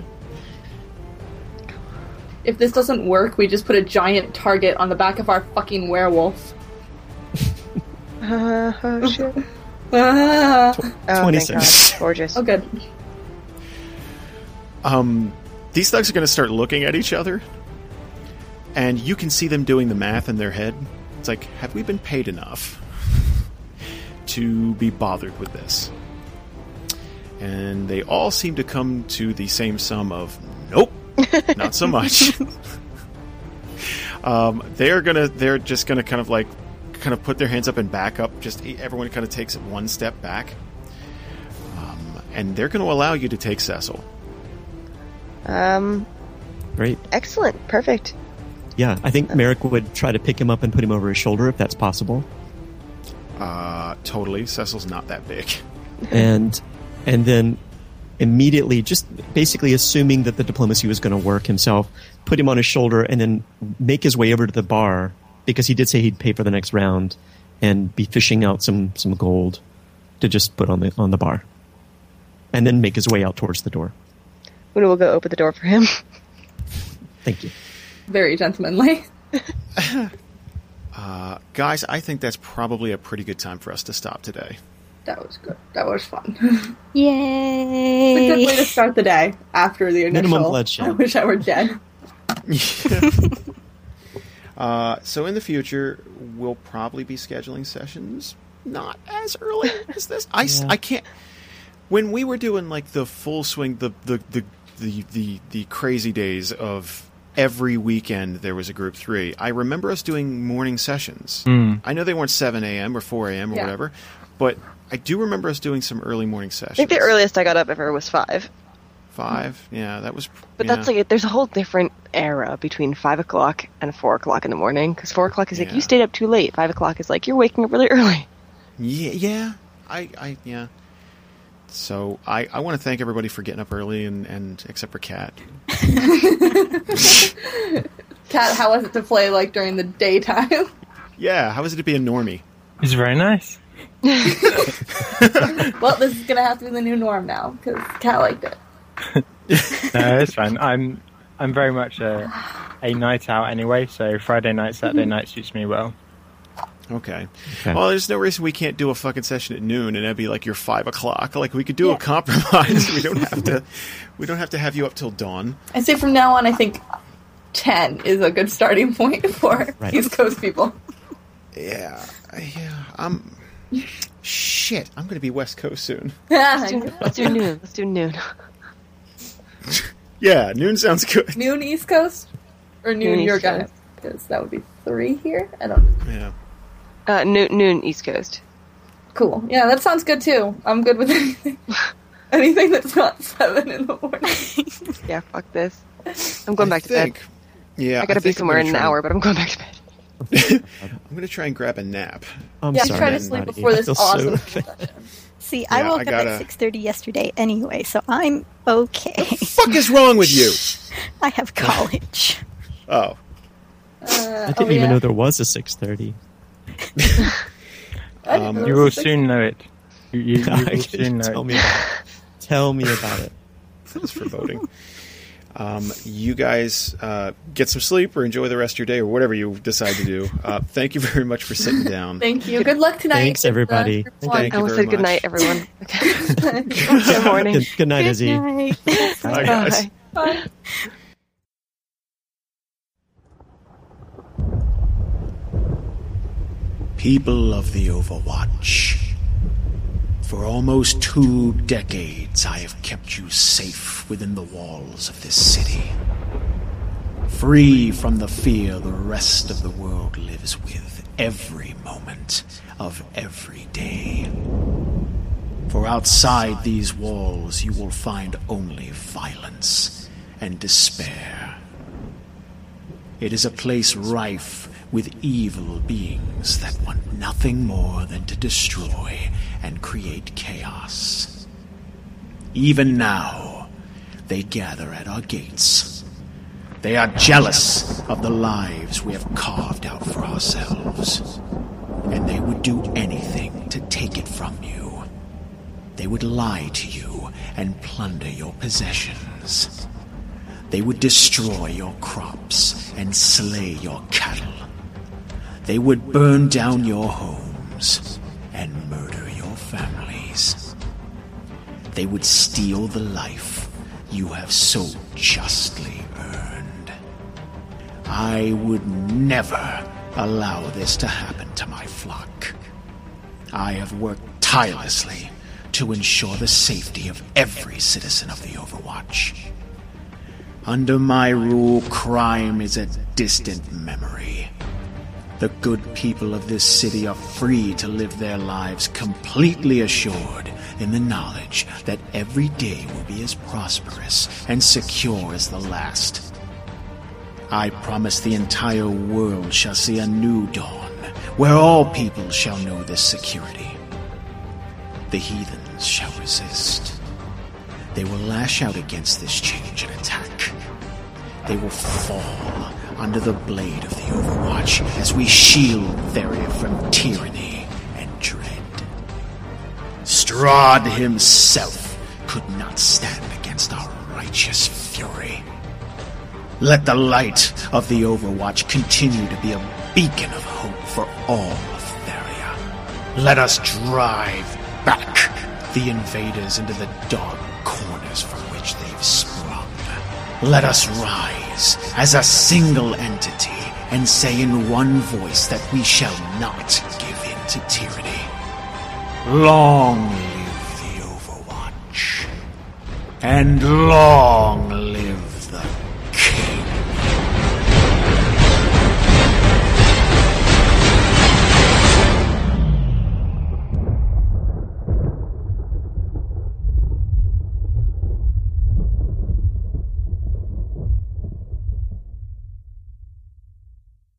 If this doesn't work, we just put a giant target on the back of our fucking werewolf. uh, oh shit! Ah. Oh, thank twenty-six. God. Gorgeous. Oh, good. Um, these thugs are going to start looking at each other, and you can see them doing the math in their head. It's like, have we been paid enough to be bothered with this? And they all seem to come to the same sum of, nope, not so much. um, they're gonna, they're just gonna kind of like, kind of put their hands up and back up. Just everyone kind of takes one step back, um, and they're going to allow you to take Cecil. Um, Great. excellent. Perfect. Yeah, I think Merrick would try to pick him up and put him over his shoulder if that's possible. Uh, totally. Cecil's not that big. and and then immediately, just basically assuming that the diplomacy was going to work himself, put him on his shoulder and then make his way over to the bar, because he did say he'd pay for the next round, and be fishing out some, some gold to just put on the on the bar, and then make his way out towards the door. Una will go open the door for him. Thank you. Very gentlemanly. Uh, guys, I think that's probably a pretty good time for us to stop today. That was good. That was fun. Yay! It's a good way to start the day after the initial. Minimum bloodshed. I wish I were dead. uh, so in the future, we'll probably be scheduling sessions not as early as this. I, s- Yeah. I can't. When we were doing like the full swing, the the, the the the the crazy days of every weekend there was a group three. I remember us doing morning sessions. Mm. I know they weren't seven a.m. or four a.m. or Yeah. whatever, but I do remember us doing some early morning sessions. I think the earliest I got up ever was five. Five, yeah, that was. But yeah. that's like, there's a whole different era between five o'clock and four o'clock in the morning. Because four o'clock is like, Yeah. you stayed up too late. Five o'clock is like, you're waking up really early. Yeah, yeah. I, I, yeah. So I, I want to thank everybody for getting up early, and, and except for Kat. Kat, how was it to play like during the daytime? Yeah, how is it to be a normie? It's very nice. Well, this is gonna have to be the new norm now because Kat liked it. No, it's fine. I'm I'm very much a a night out anyway, so Friday night, Saturday night suits me well. Okay. Okay. Well, there's no reason we can't do a fucking session at noon, and that'd be like your five o'clock. Like we could do Yeah. a compromise. we don't have to. We don't have to have you up till dawn. I say from now on, I think ten is a good starting point for Right. East Coast people. Yeah. Yeah. I'm. Shit. I'm gonna be West Coast soon. Let's do, let's do noon. Let's do noon. Yeah, noon sounds good. Noon East Coast or noon Noon your East guys? Coast. Because that would be three here. I don't. Yeah. Uh, noon, noon East Coast. Cool. Yeah, that sounds good too. I'm good with anything. Anything that's not seven in the morning. Yeah, fuck this. I'm going back I to bed. think, Yeah. I gotta be think I'm somewhere gonna in an try and- hour, but I'm going back to bed. I'm going to try and grab a nap. I'm Yeah, sorry, try to I'm sleep not before eating. this I feel so awesome bad. session. See, I Yeah, woke I up gotta- at six thirty yesterday anyway, so I'm okay. Fuck is wrong with you? I have college. Oh. Uh, I didn't oh, even yeah. know there was a six thirty. I didn't Um, know You this will was six- soon know it. You, you, you will soon know Tell it. me about it. Tell me about it. That's foreboding. Um, you guys uh, get some sleep or enjoy the rest of your day or whatever you decide to do. Uh, thank you very much for sitting down. Thank you. Good luck tonight. Thanks, everybody. Uh, Thank I you almost very said good much. night, everyone. Good morning. Good, good night, Good Izzy. night. Bye, guys. Bye. Bye. People of the Overwatch, for almost two decades I have kept you safe within the walls of this city, free from the fear the rest of the world lives with every moment of every day. For outside these walls you will find only violence and despair. It is a place rife with evil beings that want nothing more than to destroy and create chaos. Even now, they gather at our gates. They are jealous of the lives we have carved out for ourselves, and they would do anything to take it from you. They would lie to you and plunder your possessions. They would destroy your crops and slay your cattle. They would burn down your homes and murder your families. They would steal the life you have so justly earned. I would never allow this to happen to my flock. I have worked tirelessly to ensure the safety of every citizen of the Overwatch. Under my rule, crime is a distant memory. The good people of this city are free to live their lives completely assured in the knowledge that every day will be as prosperous and secure as the last. I promise the entire world shall see a new dawn, where all people shall know this security. The heathens shall resist. They will lash out against this change and attack. They will fall under the blade of the Overwatch as we shield Theria from tyranny and dread. Strahd himself could not stand against our righteous fury. Let the light of the Overwatch continue to be a beacon of hope for all of Theria. Let us drive back the invaders into the dark corners from which they've sprung. Let us rise as a single entity and say in one voice that we shall not give in to tyranny. Long live the Overwatch, and long